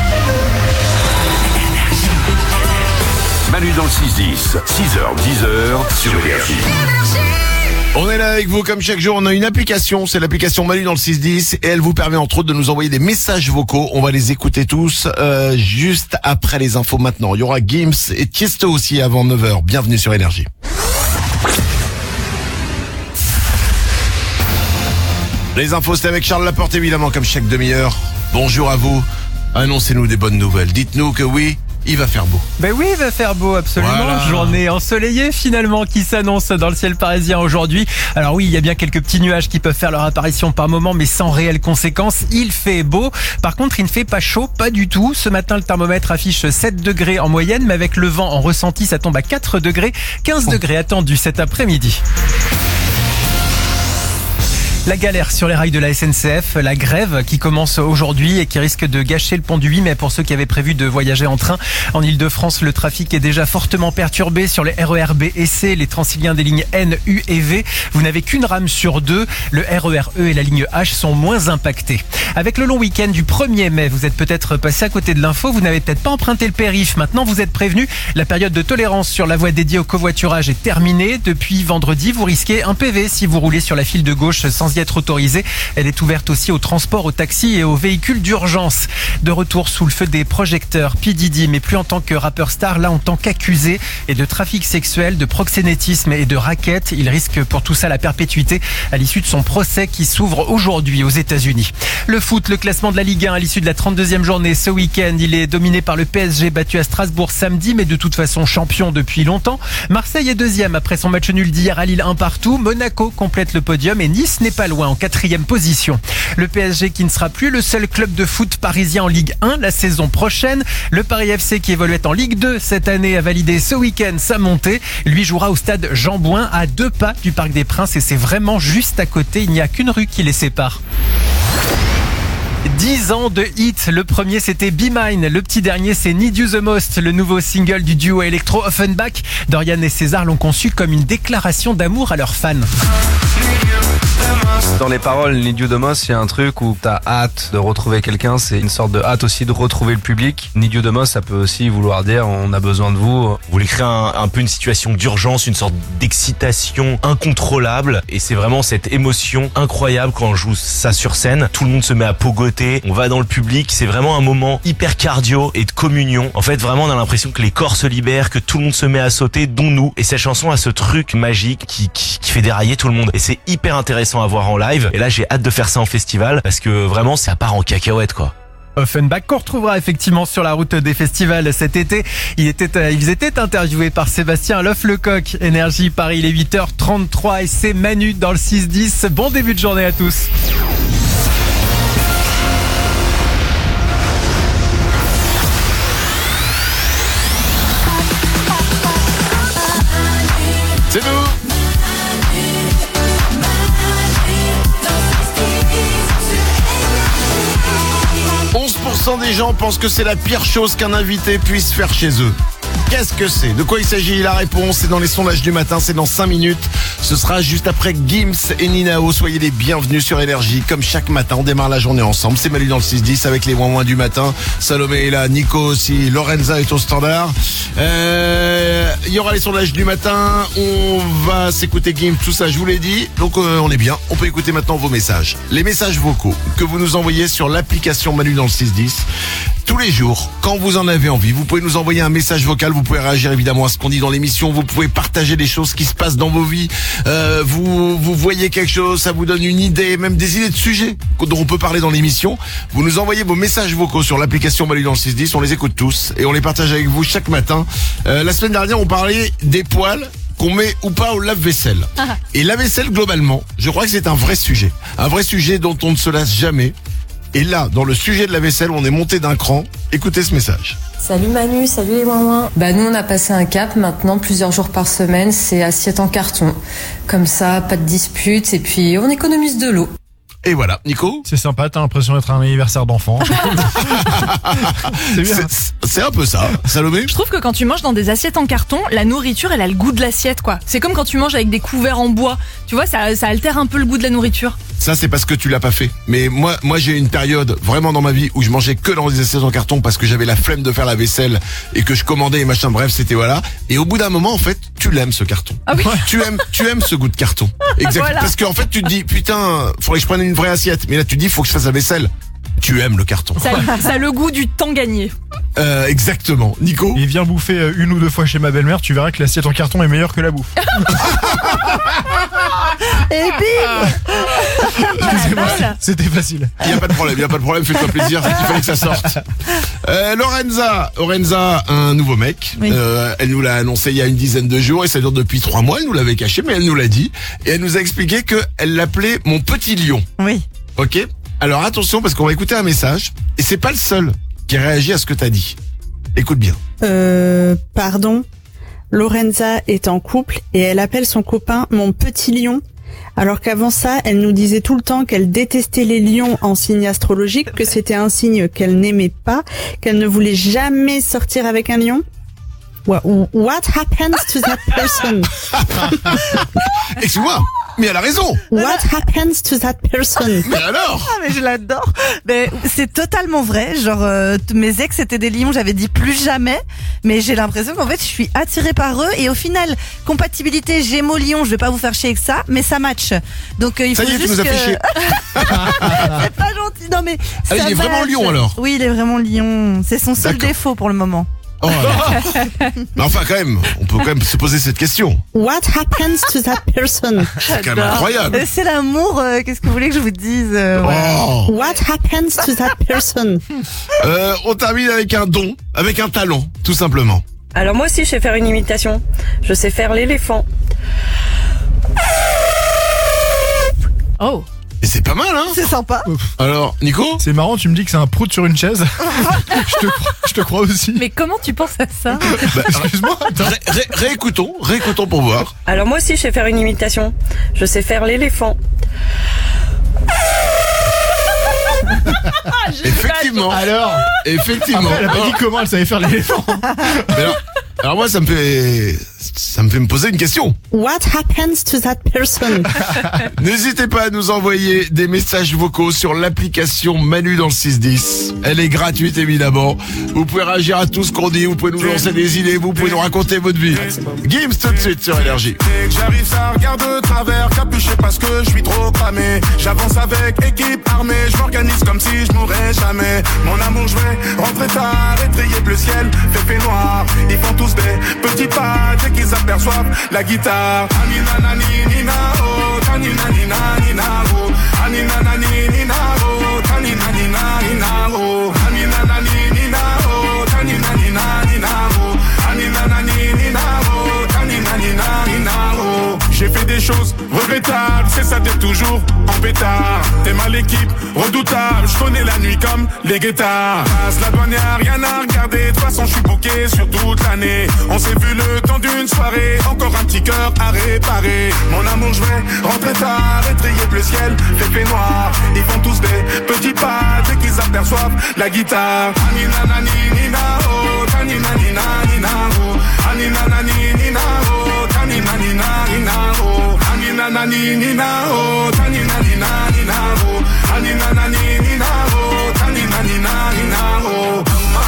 Manu dans le six dix, six heures, dix heures sur Énergie. On est là avec vous comme chaque jour, on a une application, c'est l'application Manu dans le six dix et elle vous permet entre autres de nous envoyer des messages vocaux. On va les écouter tous euh, juste après les infos maintenant. Il y aura Gims et Tiesto aussi avant neuf heures. Bienvenue sur Énergie. Les infos, c'est avec Charles Laporte évidemment comme chaque demi-heure. Bonjour à vous. Annoncez-nous des bonnes nouvelles. Dites-nous que oui, il va faire beau. Ben oui, il va faire beau, absolument. Voilà. Journée ensoleillée finalement qui s'annonce dans le ciel parisien aujourd'hui. Alors oui, il y a bien quelques petits nuages qui peuvent faire leur apparition par moment, mais sans réelles conséquences. Il fait beau. Par contre, il ne fait pas chaud, pas du tout. Ce matin, le thermomètre affiche sept degrés en moyenne, mais avec le vent en ressenti, ça tombe à quatre degrés. quinze degrés attendus cet après-midi. La galère sur les rails de la S N C F, la grève qui commence aujourd'hui et qui risque de gâcher le pont du huit mai pour ceux qui avaient prévu de voyager en train. En Ile-de-France, le trafic est déjà fortement perturbé sur les R E R B et C, les Transiliens des lignes N, U et V. Vous n'avez qu'une rame sur deux. Le R E R E et la ligne H sont moins impactés. Avec le long week-end du premier mai, vous êtes peut-être passé à côté de l'info, vous n'avez peut-être pas emprunté le périph'. Maintenant, vous êtes prévenu, la période de tolérance sur la voie dédiée au covoiturage est terminée. Depuis vendredi, vous risquez un P V si vous roulez sur la file de gauche sans y être autorisé. Elle est ouverte aussi au transport, aux taxis et aux véhicules d'urgence. De retour sous le feu des projecteurs, P. Diddy, mais plus en tant que rappeur star, là en tant qu'accusé et de trafic sexuel, de proxénétisme et de racket. Il risque pour tout ça la perpétuité à l'issue de son procès qui s'ouvre aujourd'hui aux États-Unis. Le foot, le classement de la Ligue un à l'issue de la trente-deuxième journée ce week-end, il est dominé par le P S G battu à Strasbourg samedi, mais de toute façon champion depuis longtemps. Marseille est deuxième après son match nul d'hier à Lille un partout. Monaco complète le podium et Nice n'est pas loin en quatrième position. Le P S G qui ne sera plus le seul club de foot parisien en Ligue un la saison prochaine. Le Paris F C qui évoluait en Ligue deux cette année a validé ce week-end sa montée. Lui jouera au stade Jean Bouin à deux pas du Parc des Princes et c'est vraiment juste à côté. Il n'y a qu'une rue qui les sépare. dix ans de hit. Le premier c'était Be Mine. Le petit dernier c'est Need You The Most, le nouveau single du duo électro Offenbach. Dorian et César l'ont conçu comme une déclaration d'amour à leurs fans. Dans les paroles, Need You The Most, il y a un truc où t'as hâte de retrouver quelqu'un, c'est une sorte de hâte aussi de retrouver le public. Need You The Most, ça peut aussi vouloir dire on a besoin de vous. Vous voulez créer un, un peu une situation d'urgence, une sorte d'excitation incontrôlable, et c'est vraiment cette émotion incroyable quand on joue ça sur scène. Tout le monde se met à pogoter, on va dans le public, c'est vraiment un moment hyper cardio et de communion. En fait, vraiment, on a l'impression que les corps se libèrent, que tout le monde se met à sauter, dont nous. Et cette chanson a ce truc magique qui, qui, qui fait dérailler tout le monde. Et c'est hyper intéressant à voir en live. Et là, j'ai hâte de faire ça en festival parce que vraiment, ça part en cacahuète, quoi. Offenbach qu'on retrouvera effectivement sur la route des festivals cet été. Il était, ils étaient interviewés par Sébastien Loff-Lecoq. Énergie Paris, il est huit heures trente-trois et c'est Manu dans le six dix. Bon début de journée à tous. C'est nous. onze pour cent des gens pensent que c'est la pire chose qu'un invité puisse faire chez eux. Qu'est-ce que c'est? De quoi il s'agit? La réponse, c'est dans les sondages du matin, c'est dans cinq minutes. Ce sera juste après Gims et Ninao. Soyez les bienvenus sur Énergie. Comme chaque matin, on démarre la journée ensemble. C'est Manu dans le six dix avec les moins moins du matin. Salomé est là, Nico aussi, Lorenza est au standard. Euh, il y aura les sondages du matin. On va s'écouter Gims, tout ça, je vous l'ai dit. Donc euh, on est bien. On peut écouter maintenant vos messages. Les messages vocaux que vous nous envoyez sur l'application Manu dans le six dix. Tous les jours, quand vous en avez envie, vous pouvez nous envoyer un message vocal, vous pouvez réagir évidemment à ce qu'on dit dans l'émission, vous pouvez partager des choses qui se passent dans vos vies, euh, vous vous voyez quelque chose, ça vous donne une idée, même des idées de sujets dont on peut parler dans l'émission. Vous nous envoyez vos messages vocaux sur l'application Manu dans le six dix, on les écoute tous et on les partage avec vous chaque matin. Euh, la semaine dernière, on parlait des poils qu'on met ou pas au lave-vaisselle. Ah. Et la vaisselle, globalement, je crois que c'est un vrai sujet. Un vrai sujet dont on ne se lasse jamais. Et là, dans le sujet de la vaisselle, on est monté d'un cran. Écoutez ce message. Salut Manu, salut les ouin-ouin. Bah nous on a passé un cap maintenant, plusieurs jours par semaine, c'est assiette en carton. Comme ça, pas de dispute et puis on économise de l'eau. Et voilà, Nico. C'est sympa, t'as l'impression d'être un anniversaire d'enfant. c'est, c'est, c'est un peu ça, Salomé. Je trouve que quand tu manges dans des assiettes en carton, la nourriture elle a le goût de l'assiette quoi. C'est comme quand tu manges avec des couverts en bois. Tu vois, ça, ça altère un peu le goût de la nourriture. Ça c'est parce que tu l'as pas fait. Mais moi, moi j'ai eu une période vraiment dans ma vie où je mangeais que dans des assiettes en carton parce que j'avais la flemme de faire la vaisselle et que je commandais et machin. Bref, c'était voilà. Et au bout d'un moment, en fait, tu l'aimes ce carton. Ah oui. Tu aimes, tu aimes ce goût de carton. Exact. Voilà. Parce qu'en fait, tu te dis putain, faudrait que je prenne une vraie assiette. Mais là, tu te dis faut que je fasse la vaisselle. Tu aimes le carton. Ça, ça a le goût du temps gagné. Euh, exactement. Nico? Et viens bouffer euh, une ou deux fois chez ma belle-mère, tu verras que l'assiette en carton est meilleure que la bouffe. Et bim. Excusez-moi, c'était facile. Il n'y a pas de problème, il n'y a pas de problème, fais-toi plaisir, il fallait que ça sorte. Euh, Lorenza, Lorenza a un nouveau mec. Oui. Euh, elle nous l'a annoncé il y a une dizaine de jours et ça dure depuis trois mois. Elle nous l'avait caché, mais elle nous l'a dit. Et elle nous a expliqué qu'elle l'appelait mon petit lion. Oui. Ok? Alors attention parce qu'on va écouter un message. Et c'est pas le seul qui réagit à ce que t'as dit. Écoute bien. Euh, pardon. Lorenza est en couple et elle appelle son copain mon petit lion. Alors qu'avant ça, elle nous disait tout le temps qu'elle détestait les lions en signe astrologique, que c'était un signe qu'elle n'aimait pas, qu'elle ne voulait jamais sortir avec un lion. What, what happens to that person? Excuse-moi, mais elle a raison. What happens to that person? Mais alors? Ah mais je l'adore. Mais c'est totalement vrai. Genre euh, mes ex étaient des lions, j'avais dit plus jamais. Mais j'ai l'impression qu'en fait je suis attirée par eux et au final compatibilité Gémeaux-Lion, je vais pas vous faire chier avec ça, mais ça match. Donc euh, il ça faut y est, juste tu nous as que... fait chier. C'est pas gentil. Non mais ah, ça il est match. vraiment lion alors. Oui, il est vraiment lion. C'est son seul D'accord. défaut pour le moment. Oh, mais enfin quand même, on peut quand même se poser cette question. What happens to that person? C'est quand même incroyable. Euh, C'est l'amour, euh, qu'est-ce que vous voulez que je vous dise euh, ouais. Oh. What happens to that person? Euh, on termine avec un don, avec un talent, tout simplement. Alors moi aussi je sais faire une imitation. Je sais faire l'éléphant. Oh. Et c'est pas mal, hein? C'est sympa. Alors, Nico? C'est marrant, tu me dis que c'est un prout sur une chaise. je, te crois, je te crois aussi. Mais comment tu penses à ça? Bah, excuse-moi. Ré- ré- réécoutons, réécoutons pour voir. Alors moi aussi je sais faire une imitation. Je sais faire l'éléphant. Effectivement. Alors, Effectivement. après, elle a pas dit comment elle savait faire l'éléphant. Mais alors, alors moi, ça me fait, ça me fait me poser une question. What happens to that person? N'hésitez pas à nous envoyer des messages vocaux sur l'application Manu dans le six dix. Elle est gratuite évidemment. Vous pouvez réagir à tout ce qu'on dit, vous pouvez nous lancer des idées, vous pouvez nous raconter votre vie. Gims tout de suite sur Énergie. Dès que j'arrive, ça regarde de travers, capuché parce que je suis trop cramé. J'avance avec équipe armée, je m'organise comme si je mourrais jamais. Mon amour, je vais rentrer tard, étrier bleu ciel, fait noir. Ils font tous des petits pas dès qu'ils aperçoivent la guitare. Anina nani nina oh, tanina nina nina oh, anina nani nina oh, tanina nina nina oh, anina nani nina oh, tanina nina nina oh, anina nani nina oh, tanina nina nina oh. J'ai fait des choses regrettables, c'est ça t'es toujours en pétard. T'es mal équipe, redoutable, je connais la nuit comme les guettards. Passe la douane, y'a rien à regarder, de toute façon je suis bouqué sur toute l'année. On s'est vu le temps d'une soirée, encore un petit cœur à réparer. Mon amour, je vais rentrer tard, étrier bleu ciel, fait noir. Ils font tous des petits pas dès qu'ils aperçoivent la guitare. Anina nani nina oh, tanina nina nina oh, anina nani nina oh, tanina nina nina oh, anina nani nina oh, tanina nina nina oh, anina nani nina oh, tanina nina nina oh.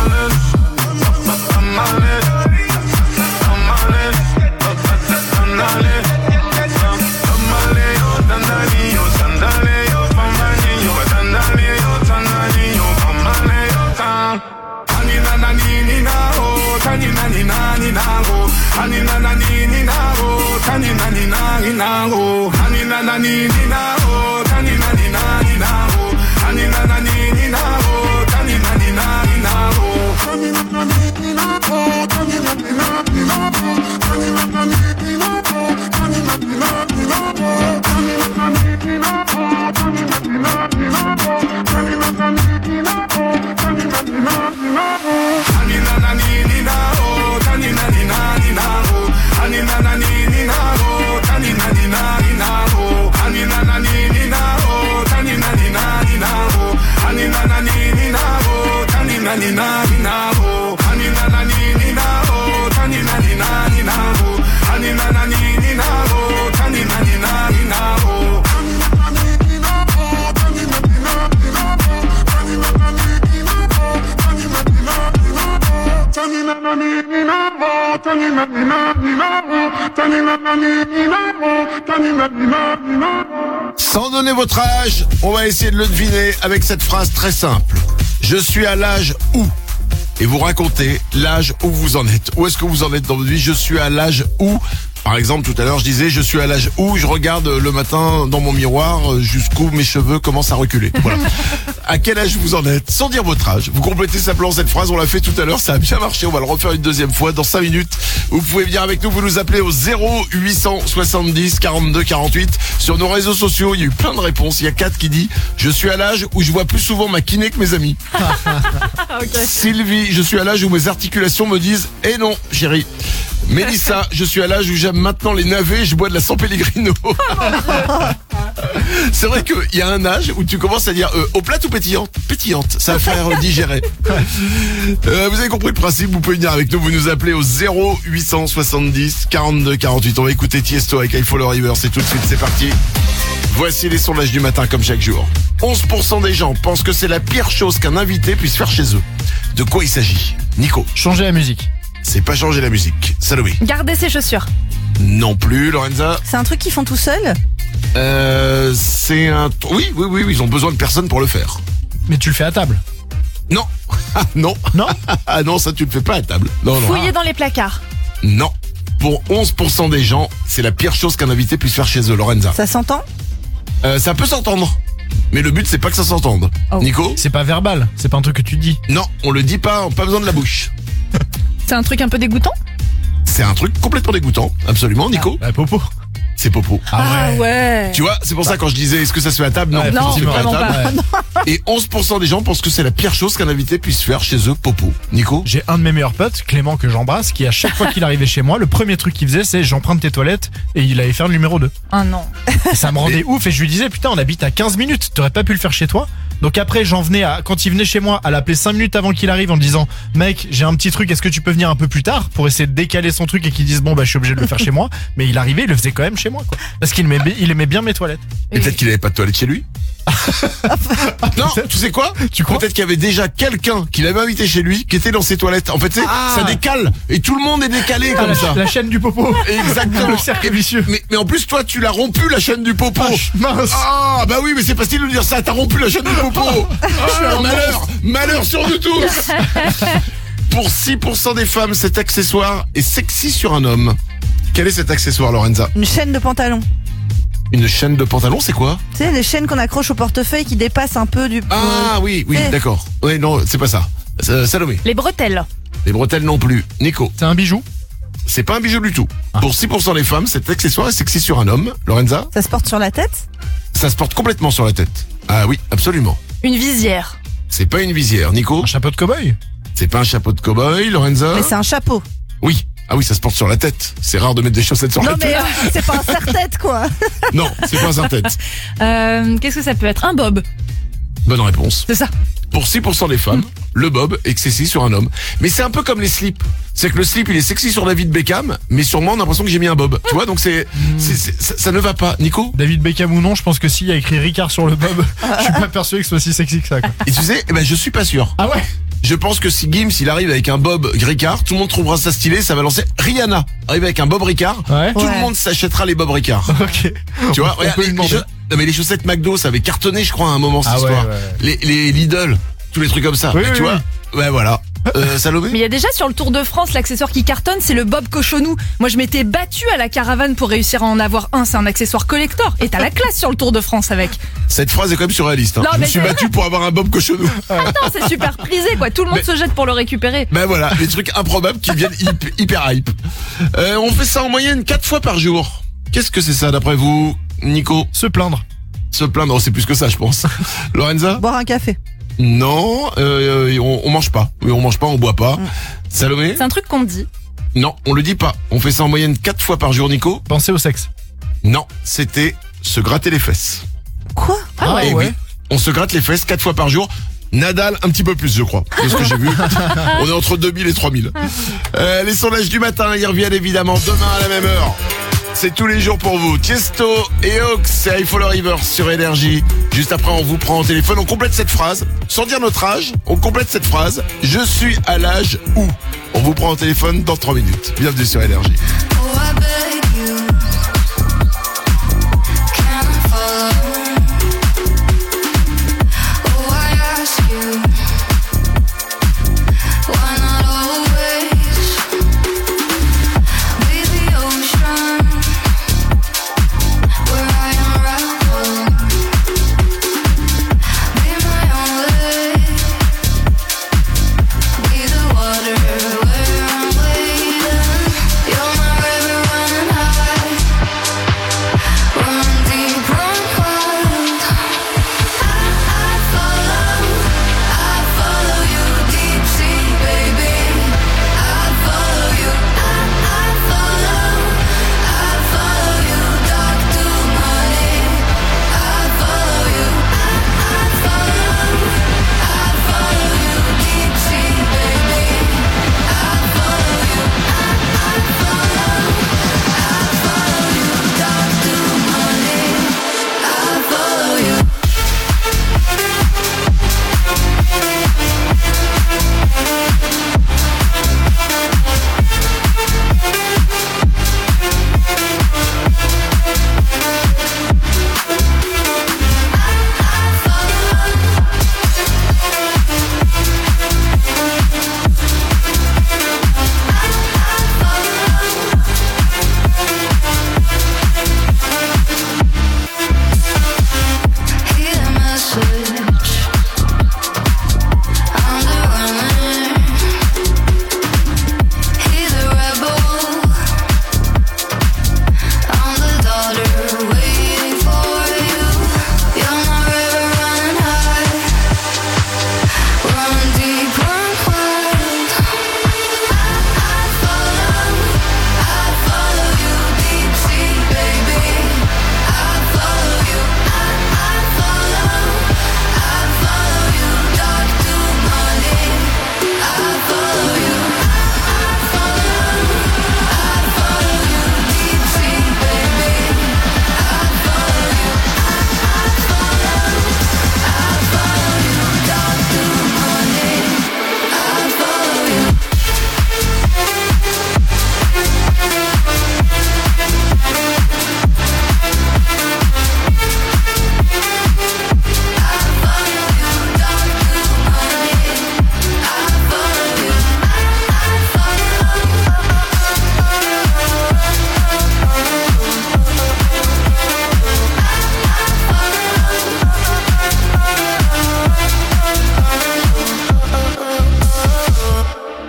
Sans donner votre âge, on va essayer de le deviner avec cette phrase très simple. Je suis à l'âge où? et vous racontez l'âge où vous en êtes. Où est-ce que vous en êtes dans votre vie? Je suis à l'âge où... Par exemple, tout à l'heure, je disais, je suis à l'âge où je regarde le matin dans mon miroir jusqu'où mes cheveux commencent à reculer. Voilà. À quel âge vous en êtes? Sans dire votre âge. Vous complétez simplement cette phrase, on l'a fait tout à l'heure, ça a bien marché, on va le refaire une deuxième fois dans cinq minutes. Vous pouvez venir avec nous, vous nous appelez au zéro huit cent soixante-dix quarante-deux quarante-huit. Sur nos réseaux sociaux, il y a eu plein de réponses. Il y a Kat qui dit, je suis à l'âge où je vois plus souvent ma kiné que mes amis. Okay. Sylvie, je suis à l'âge où mes articulations me disent, eh non, chérie. Mélissa, je suis à l'âge où j'aime maintenant les navets et je bois de la San Pellegrino. C'est vrai qu'il y a un âge où tu commences à dire euh, au plate ou pétillante? Pétillante, ça va faire digérer. Euh, vous avez compris le principe, vous pouvez venir avec nous, vous nous appelez au zéro huit cent soixante-dix quarante-deux quarante-huit. On va écouter Tiesto avec I Follow River, c'est tout de suite, c'est parti. Voici les sondages du matin comme chaque jour. onze pour cent des gens pensent que c'est la pire chose qu'un invité puisse faire chez eux. De quoi il s'agit? Nico. Changer la musique. C'est pas changer la musique. Salomé. Garder ses chaussures. Non plus, Lorenza. C'est un truc qu'ils font tout seuls? Euh, c'est un... Oui, oui, oui, oui, ils ont besoin de personne pour le faire. Mais tu le fais à table? Non. non. Non. Ah non, ça tu le fais pas à table. Non, non. Fouiller dans les placards. Non. Pour onze pour cent des gens, c'est la pire chose qu'un invité puisse faire chez eux, Lorenza. Ça s'entend? euh, Ça peut s'entendre. Mais le but, c'est pas que ça s'entende. Oh. Nico? C'est pas verbal, c'est pas un truc que tu dis. Non, on le dit pas, pas besoin de la bouche. C'est un truc un peu dégoûtant? C'est un truc complètement dégoûtant, absolument, Nico. Ah, bah, popo. C'est popo. Ah ouais. ouais. Tu vois, c'est pour ça quand je disais est-ce que ça se fait à table? Non, ouais, non, c'est pas à vraiment table. pas. Et onze pour cent des gens pensent que c'est la pire chose qu'un invité puisse faire chez eux, popo. Nico? J'ai un de mes meilleurs potes, Clément, que j'embrasse, qui à chaque fois qu'il arrivait chez moi, le premier truc qu'il faisait, c'est j'emprunte tes toilettes, et il allait faire le numéro deux. Ah non. Et ça me rendait ouf, et je lui disais putain, on habite à quinze minutes, t'aurais pas pu le faire chez toi? Donc après, j'en venais à, quand il venait chez moi, à l'appeler cinq minutes avant qu'il arrive en disant mec, j'ai un petit truc, est-ce que tu peux venir un peu plus tard pour essayer de décaler son truc et qu'il dise bon bah je suis obligé de le faire chez moi. Mais il arrivait, il le faisait quand même chez moi quoi. Parce qu'il aimait, il aimait bien mes toilettes. Et peut-être qu'il avait pas de toilette chez lui. Non, tu sais quoi? Tu crois? Peut-être qu'il y avait déjà quelqu'un qu'il avait invité chez lui qui était dans ses toilettes. En fait, c'est Ah. ça décale et tout le monde est décalé Ah, comme la, ça. la chaîne du popo. Exactement. Le cercle vicieux. Mais, mais en plus, toi, tu l'as rompu la chaîne du popo. Ah, mince. Ah, bah oui, mais c'est facile de dire ça. T'as rompu la chaîne du popo. Ah, malheur, malheur sur nous tous. Pour six pour cent des femmes, cet accessoire est sexy sur un homme. Quel est cet accessoire, Lorenza? Une chaîne de pantalon. Une chaîne de pantalon, c'est quoi? Tu sais, les chaînes qu'on accroche au portefeuille qui dépassent un peu du... Ah oui, oui, Eh. d'accord. Oui, non, c'est pas ça. Euh, Salomé. Les bretelles. Les bretelles non plus. Nico. C'est un bijou? C'est pas un bijou du tout. Pour six pour cent des femmes, cet accessoire est sexy sur un homme. Lorenza? Ça se porte sur la tête? Ça se porte complètement sur la tête. Ah oui, absolument. Une visière. C'est pas une visière. Nico? Un chapeau de cow-boy? C'est pas un chapeau de cow-boy, Lorenza? Mais c'est un chapeau. Oui. Ah oui, ça se porte sur la tête. C'est rare de mettre des chaussettes sur Non la mais tête. euh, c'est pas un serre-tête quoi. Non, c'est pas un serre-tête. Euh, Qu'est-ce que ça peut être? Un bob. Bonne réponse. C'est ça. Pour six pour cent des femmes, le bob est sexy sur un homme. Mais c'est un peu comme les slips. C'est que le slip, il est sexy sur David Beckham, mais sur moi, on a l'impression que j'ai mis un bob. Tu vois, donc c'est, c'est, c'est- ça, ça ne va pas. Nico? David Beckham ou non, je pense que s'il y a écrit Ricard sur le bob, je suis pas persuadé que ce soit aussi sexy que ça quoi. Et tu sais, eh ben, je suis pas sûr. Ah ouais? Je pense que si Gims, il arrive avec un bob Ricard, tout le monde trouvera ça stylé, ça va lancer. Rihanna arrive avec un bob Ricard, Ouais. tout Ouais. le monde s'achètera les bob Ricard. Ok. Tu vois, On regarde, peut les, lui les demander. chauss- non, mais les chaussettes McDo, ça avait cartonné, je crois, à un moment, cette Ah ouais, histoire. ouais. Les, les Lidl, tous les trucs comme ça. Oui, Mais oui, tu oui. vois, ouais, voilà. Euh, Salomé? Mais il y a déjà sur le Tour de France, l'accessoire qui cartonne, c'est le bob cochonou. Moi, je m'étais battu à la caravane pour réussir à en avoir un. C'est un accessoire collector. Et t'as la classe sur le Tour de France avec. Cette phrase est quand même surréaliste. Hein. Non, Je me mais suis c'est- battu pour avoir un bob cochonou. Attends, c'est super prisé, quoi. Tout le monde Mais- se jette pour le récupérer. Ben voilà, des trucs improbables qui viennent hyp- hyper hype. Euh, on fait ça en moyenne quatre fois par jour. Qu'est-ce que c'est ça d'après vous, Nico? Se plaindre. Se plaindre, oh, c'est plus que ça, je pense. Lorenza? Boire un café. Non, euh, on, on mange pas. Oui, on mange pas, on boit pas. Salomé? C'est un truc qu'on dit. Non, on le dit pas. On fait ça en moyenne quatre fois par jour, Nico? Penser au sexe. Non, c'était se gratter les fesses. Quoi? Ah ouais. Eh oui, on se gratte les fesses quatre fois par jour. Nadal, un petit peu plus, je crois, de ce que j'ai vu. On est entre deux mille et trois mille. Euh, les sondages du matin, ils reviennent évidemment demain à la même heure. C'est tous les jours pour vous. Tiesto et Ox, c'est I Follow River sur Énergie. Juste après, on vous prend au téléphone. On complète cette phrase. Sans dire notre âge, on complète cette phrase. Je suis à l'âge où? On vous prend au téléphone dans trois minutes. Bienvenue sur Énergie. One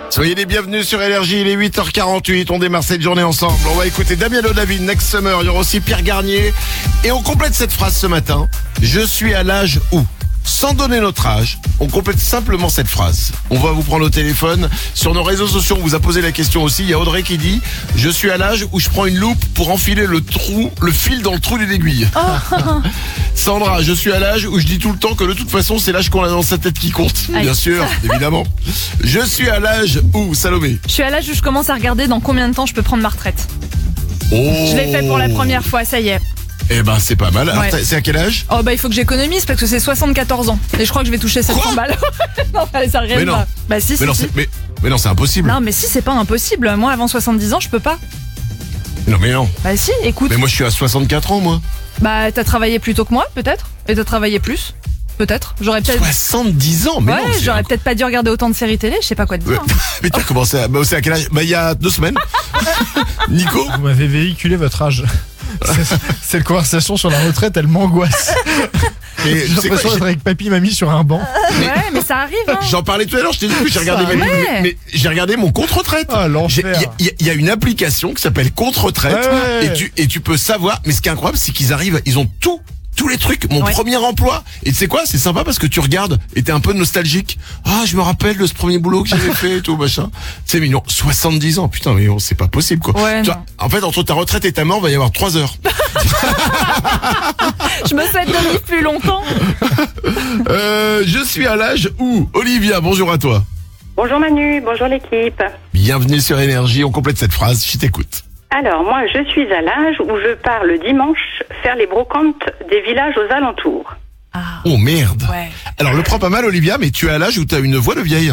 Soyez les bienvenus sur Énergie, il est huit heures quarante-huit, on démarre cette journée ensemble. On va écouter Damien David, Next Summer, il y aura aussi Pierre Garnier. Et on complète cette phrase ce matin, je suis à l'âge où. Sans donner notre âge, on complète simplement cette phrase. On va vous prendre au téléphone. Sur nos réseaux sociaux, on vous a posé la question aussi. Il y a Audrey qui dit « Je suis à l'âge où je prends une loupe pour enfiler le trou, le fil dans le trou d'une aiguille. Oh. » Sandra, je suis à l'âge où je dis tout le temps que de toute façon, c'est l'âge qu'on a dans sa tête qui compte. Aïe. Bien sûr, évidemment. Je suis à l'âge où, Salomé? Je suis à l'âge où je commence à regarder dans combien de temps je peux prendre ma retraite. Oh. Je l'ai fait pour la première fois, ça y est. Eh ben c'est pas mal. Alors, Ouais. c'est à quel âge? Oh bah il faut que j'économise parce que c'est soixante-quatorze ans. Et je crois que je vais toucher sept cents balles. Non, ça Mais arrive non. pas. Bah si, mais, si, non si. c'est, mais, mais non, c'est impossible. Non mais si, c'est pas impossible. Moi avant soixante-dix ans, je peux pas. Non mais non. Bah si, écoute. Mais moi je suis à soixante-quatre ans moi. Bah t'as travaillé plus tôt que moi, peut-être. Et t'as travaillé plus. Peut-être. J'aurais peut-être. soixante-dix ans, mais ouais, non. c'est j'aurais un- peut-être pas dû regarder autant de séries télé, je sais pas quoi te dire. Mais t'as commencé à... Bah, c'est à quel âge? Bah il y a deux semaines. Nico? Vous m'avez véhiculé votre âge. C'est- Cette conversation sur la retraite, elle m'angoisse. Et J'ai tu sais quoi, l'impression d'être j'ai- avec papy et mamie sur un banc. Ouais, mais ça arrive. Hein. J'en parlais tout à l'heure, je t'ai dit que j'ai regardé, Ça, mes- ouais. mais, mais j'ai regardé mon compte retraite. Ah, l'enfer. Il y, a- y a une application qui s'appelle Compte Retraite Ouais. et tu et tu peux savoir. Mais ce qui est incroyable, c'est qu'ils arrivent, ils ont tout. Tous les trucs, mon Ouais. premier emploi. Et tu sais quoi, c'est sympa parce que tu regardes et t'es un peu nostalgique. Ah, je me rappelle de ce premier boulot que j'avais fait et tout, machin. C'est mignon. soixante-dix ans, putain, mais c'est pas possible, quoi. Ouais, Tu non. vois, en fait, entre ta retraite et ta mort, il va y avoir trois heures. Je me souhaite de vivre plus longtemps. Euh, je suis à l'âge où, Olivia, bonjour à toi. Bonjour Manu, bonjour l'équipe. Bienvenue sur Énergie, on complète cette phrase, je t'écoute. Alors moi je suis à l'âge où je pars le dimanche faire les brocantes des villages aux alentours. Oh merde. Ouais. Alors le prends pas mal Olivia, mais tu es à l'âge où tu as une voix de vieille.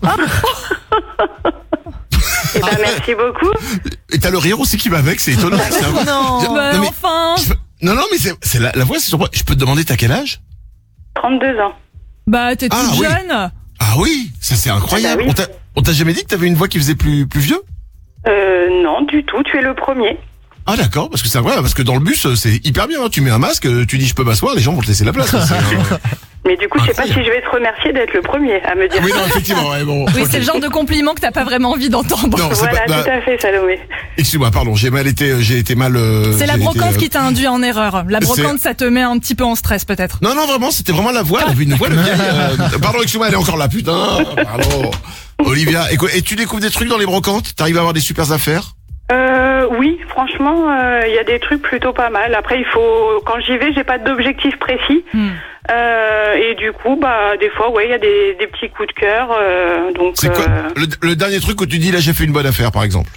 Eh ben merci beaucoup. Et t'as le rire aussi qui va avec, c'est étonnant. C'est un- Non, Je- bah, mais- enfin. je peux- non, non, mais c'est, c'est la, la voix, c'est surprenant. Je peux te demander t'as quel âge? trente-deux ans. Bah t'es Ah, toute oui. jeune. Ah oui, ça c'est incroyable. Ah bah oui. On t'a, on t'a jamais dit que t'avais une voix qui faisait plus, plus vieux? Euh non du tout, tu es le premier. Ah d'accord, parce que c'est incroyable, parce que dans le bus c'est hyper bien. Hein. Tu mets un masque, tu dis je peux m'asseoir, les gens vont te laisser la place. Hein. C'est, euh, Mais du coup je sais pas si je vais te remercier d'être le premier à me dire. Oui, non, effectivement, ouais, bon. Oui, ok. c'est le genre de compliment que t'as pas vraiment envie d'entendre. Non, c'est Voilà, pas- bah, tout à fait Salomé. Excuse-moi, pardon, j'ai mal été, j'ai été mal. euh, C'est la j'ai brocante été, euh, qui t'a induit en erreur. La c'est- brocante, ça te met un petit peu en stress peut-être. Non, non, vraiment, c'était vraiment la voix. Elle avait une voix de vieille. euh, Pardon, excuse-moi, elle est encore là, putain. Pardon. Olivia, écoute, et tu découvres des trucs dans les brocantes? T'arrives à avoir des super affaires? Euh, oui, franchement, il y a des trucs plutôt pas mal. Après, il faut, quand j'y vais, j'ai pas d'objectif précis. Hmm. Euh, et du coup, bah, des fois, ouais, il y a des, des petits coups de cœur. Euh, donc, C'est quoi euh, le, le dernier truc où tu dis là j'ai fait une bonne affaire, par exemple?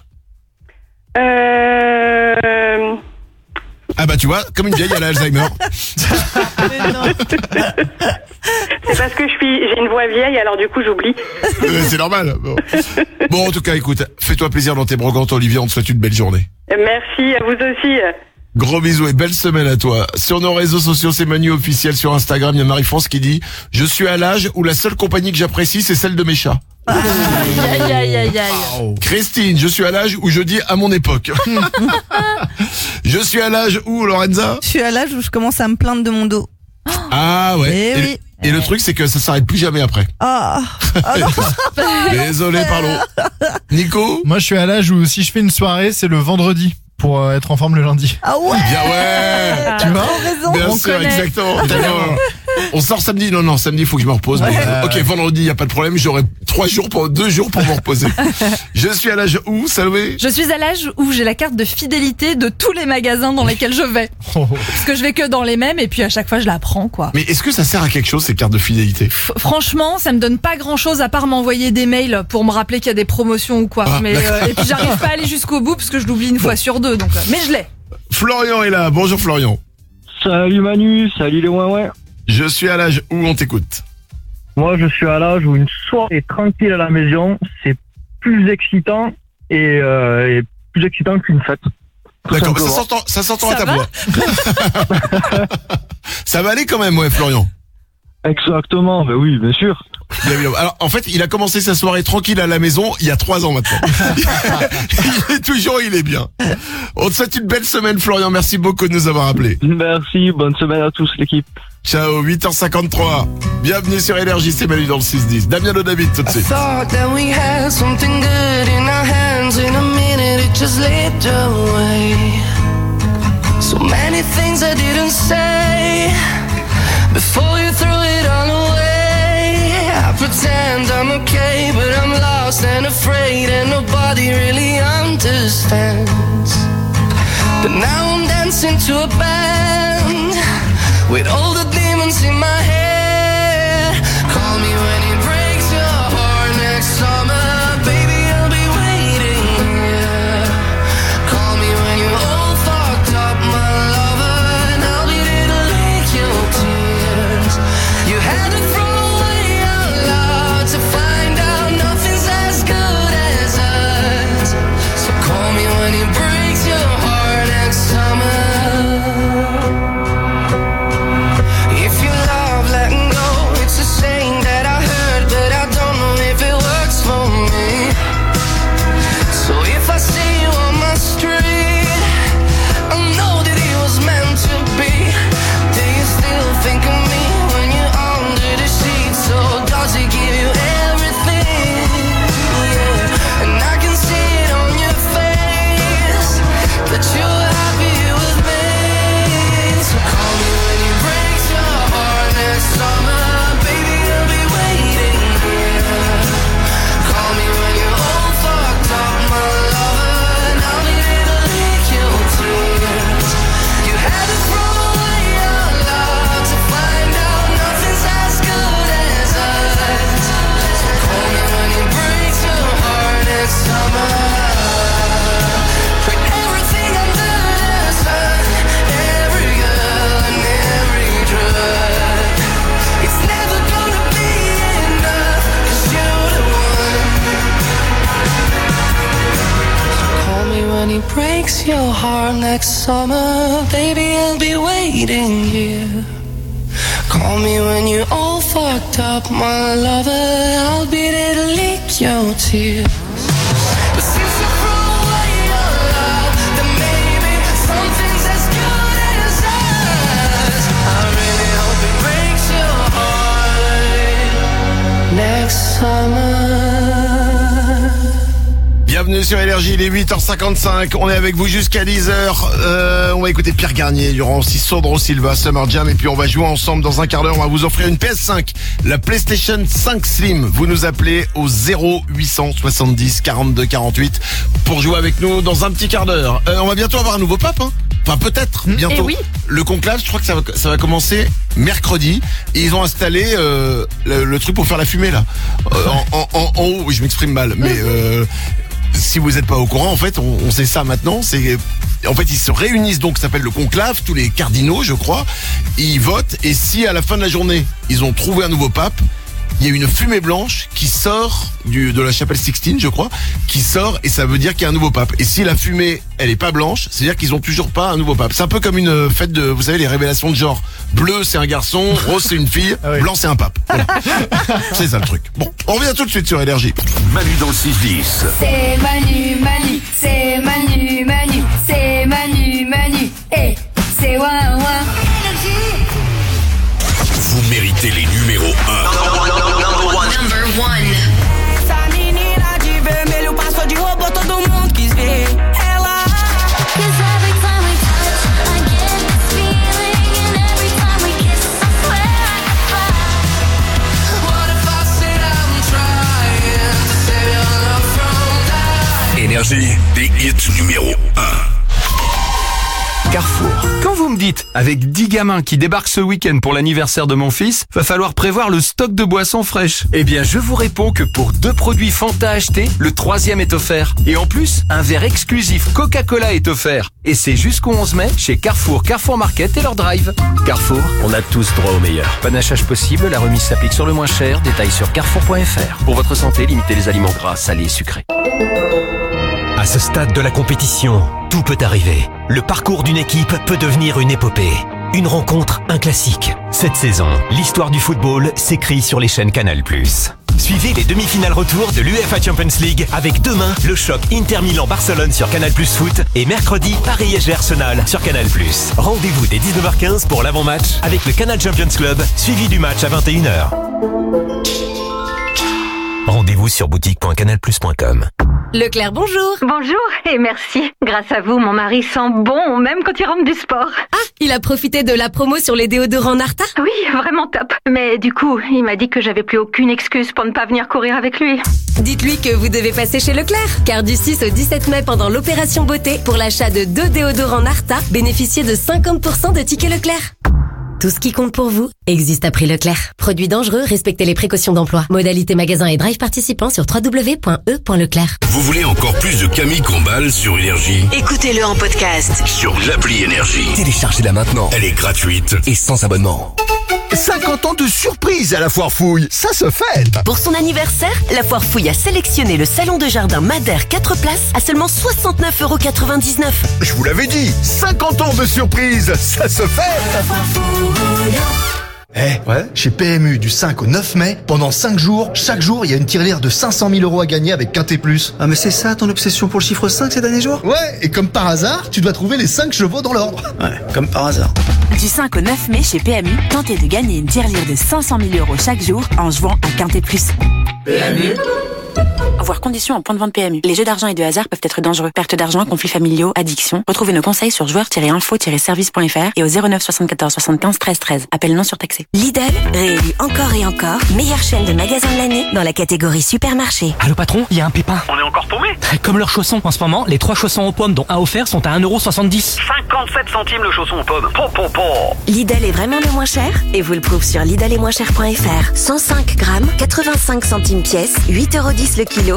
euh, Ah bah tu vois, comme une vieille, elle a Alzheimer. c'est parce que je suis, j'ai une voix vieille, alors du coup, j'oublie. Euh, C'est normal. Bon. Bon, en tout cas, écoute, fais-toi plaisir dans tes brocantes, Olivia. On te souhaite une belle journée. Merci à vous aussi. Gros bisous et belle semaine à toi. Sur nos réseaux sociaux, c'est Manu officiel sur Instagram. Il y a Marie-France qui dit « Je suis à l'âge où la seule compagnie que j'apprécie, c'est celle de mes chats. » Aïe, aïe, aïe, aïe. Christine, je suis à l'âge où je dis à mon époque. Je suis à l'âge où, Lorenza? Je suis à l'âge où je commence à me plaindre de mon dos. Ah ouais. Eh et oui. le, et le truc, c'est que ça s'arrête plus jamais après. Ah, ah non. Désolé, pardon. Nico? Moi, je suis à l'âge où si je fais une soirée, c'est le vendredi pour euh, être en forme le lundi. Ah ouais. Bien ouais. Tu vois? raison. Bien On sûr, connaît. exactement. D'accord. On sort samedi? Non, non, samedi, il faut que je me repose. Ouais. Bon, ok, vendredi, y a pas de problème. J'aurai trois jours pour, deux jours pour me reposer. Je suis à l'âge où, Salomé? Je suis à l'âge où j'ai la carte de fidélité de tous les magasins dans lesquels je vais. Parce que je vais que dans les mêmes et puis à chaque fois je la prends quoi. Mais est-ce que ça sert à quelque chose, ces cartes de fidélité? F- franchement, ça me donne pas grand chose à part m'envoyer des mails pour me rappeler qu'il y a des promotions ou quoi. Ah, mais d'accord. euh, et puis j'arrive pas à aller jusqu'au bout parce que je l'oublie une fois sur deux. Donc, euh, mais je l'ai. Florian est là. Bonjour, Florian. Salut Manu, salut les ouin-ouin. Je suis à l'âge où on t'écoute. Moi, je suis à l'âge où une soirée tranquille à la maison, c'est plus excitant et, euh, et plus excitant qu'une fête. Tout D'accord, bah, ça simplement. s'entend, ça s'entend Ça à ta va voix. Ça va aller quand même, ouais, Florian. Exactement, ben oui, bien sûr. Il a mis l'ambiance. Alors, en fait, il a commencé sa soirée tranquille à la maison il y a trois ans maintenant. Il est toujours, il est bien. On te souhaite une belle semaine, Florian. Merci beaucoup de nous avoir appelés. Merci, bonne semaine à tous, l'équipe. Ciao, huit heures cinquante-trois. Bienvenue sur Énergie, c'est Manu dans le six dix. Damien Le David tout de suite. Thought that we had something good in our hands. In a minute it just slipped away. So many things I didn't say before you threw it all away. I pretend I'm okay, but I'm lost and afraid, and nobody really understands. But now I'm dancing to a band with all the demons in my head. Call me when it breaks your heart next summer, baby, I'll be waiting here. Call me when you're all fucked up, my lover, and I'll be there to lick your tears. You had to throw away our love to find out nothing's as good as us. So call me when it breaks your heart next summer. Breaks your heart next summer, baby, I'll be waiting here. Call me when you're all fucked up, my lover, I'll be there to lick your tears. But since you threw away your love, then maybe something's as good as us. I really hope it breaks your heart next summer. Bienvenue sur Énergie, il est huit heures cinquante-cinq, on est avec vous jusqu'à dix heures, euh, on va écouter Pierre Garnier, durant aussi Sandro Silva, Summer Jam, et puis on va jouer ensemble dans un quart d'heure, on va vous offrir une P S cinq, la PlayStation cinq Slim, vous nous appelez au zéro huit cent soixante-dix quarante-deux quarante-huit pour jouer avec nous dans un petit quart d'heure. Euh, on va bientôt avoir un nouveau pape, hein. Enfin peut-être, bientôt. Eh oui. Le conclave, je crois que ça va, ça va commencer mercredi, et ils ont installé euh, le, le truc pour faire la fumée là, euh, en, en, en, en haut, oui je m'exprime mal, mais... Euh, si vous n'êtes pas au courant, en fait, on, on sait ça maintenant. C'est, en fait, ils se réunissent donc, ça s'appelle le conclave, tous les cardinaux, je crois. Ils votent, et si à la fin de la journée, ils ont trouvé un nouveau pape, il y a une fumée blanche qui sort du, de la chapelle Sixtine, je crois, qui sort, et ça veut dire qu'il y a un nouveau pape. Et si la fumée, elle est pas blanche, c'est-à-dire qu'ils ont toujours pas un nouveau pape. C'est un peu comme une fête de, vous savez, les révélations de genre. Bleu, c'est un garçon, rose, c'est une fille, ah oui. Blanc, c'est un pape. Voilà. C'est ça le truc. Bon, on revient tout de suite sur Énergie. Manu dans le six dix. C'est Manu, Manu, c'est Manu, Manu, c'est Manu, Manu, et c'est ouin ouin. Vous méritez les numéros un. Number one. Number one. Essa menina de vermelho passou de robô, todo mundo quis ver ela. Cause every time we touch, I get this feeling, and every time we kiss, I swear I could fly. What if I said I'm trying to save your love from dying? Énergie, des hits numéro un. Carrefour. Quand vous me dites, avec dix gamins qui débarquent ce week-end pour l'anniversaire de mon fils, va falloir prévoir le stock de boissons fraîches. Eh bien, je vous réponds que pour deux produits Fanta achetés, le troisième est offert. Et en plus, un verre exclusif Coca-Cola est offert. Et c'est jusqu'au onze mai chez Carrefour, Carrefour Market et leur drive. Carrefour, on a tous droit au meilleur. Panachage possible, la remise s'applique sur le moins cher. Détails sur carrefour point f r. Pour votre santé, limitez les aliments gras, salés et sucrés. À ce stade de la compétition, tout peut arriver. Le parcours d'une équipe peut devenir une épopée. Une rencontre, un classique. Cette saison, l'histoire du football s'écrit sur les chaînes Canal plus. Suivez les demi-finales retour de l'U E F A Champions League avec demain le choc Inter Milan-Barcelone sur Canal plus Foot et mercredi Paris-P S G Arsenal sur Canal plus. Rendez-vous dès dix-neuf heures quinze pour l'avant-match avec le Canal Champions Club suivi du match à vingt et une heures. Rendez-vous sur boutique point canal plus point com. Leclerc, bonjour. Bonjour et merci. Grâce à vous, mon mari sent bon même quand il rentre du sport. Ah, il a profité de la promo sur les déodorants Narta? Oui, vraiment top. Mais du coup, il m'a dit que j'avais plus aucune excuse pour ne pas venir courir avec lui. Dites-lui que vous devez passer chez Leclerc. Car du six au dix-sept mai, pendant l'opération beauté, pour l'achat de deux déodorants Narta, bénéficiez de cinquante pour cent de tickets Leclerc. Tout ce qui compte pour vous existe à prix Leclerc. Produits dangereux, respectez les précautions d'emploi. Modalité magasin et drive participants sur w w w point e point leclerc. Vous voulez encore plus de Camille Combal sur Énergie? Écoutez-le en podcast Sur l'appli Énergie. Téléchargez-la maintenant. Elle est gratuite. Et sans abonnement. cinquante ans de surprise à la Foire Fouille, ça se fête. Pour son anniversaire, la Foire Fouille a sélectionné le salon de jardin Madère quatre places à seulement soixante-neuf euros quatre-vingt-dix-neuf. Je vous l'avais dit, cinquante ans de surprise, ça se fête. Eh, ouais. Chez P M U du cinq au neuf mai, pendant cinq jours, chaque jour, il y a une tirelire de cinq cent mille euros à gagner avec Quintet Plus. Ah mais c'est ça ton obsession pour le chiffre cinq ces derniers jours? Ouais, et comme par hasard, tu dois trouver les cinq chevaux dans l'ordre. Ouais, comme par hasard. Du cinq au neuf mai chez P M U, tentez de gagner une tirelire de cinq cent mille euros chaque jour en jouant à Quintet Plus. P M U. Voir conditions en point de vente P M U. Les jeux d'argent et de hasard peuvent être dangereux. Perte d'argent, conflits familiaux, addiction. Retrouvez nos conseils sur joueurs tiret info tiret service point f r et au zéro neuf soixante-quatorze soixante-quinze treize treize. Appel non surtaxé. Lidl, réélu encore et encore, meilleure chaîne de magasins de l'année dans la catégorie supermarché. Allô patron, il y a un pépin. On est encore paumé? Comme leurs chaussons. En ce moment, les trois chaussons aux pommes dont un offert sont à un euro soixante-dix. cinquante-sept centimes le chausson aux pommes. Po, po, po. Lidl est vraiment le moins cher et vous le prouve sur lidl et moins cher point f r. cent cinq grammes, quatre-vingt-cinq centimes pièce, huit euros dix le kilo.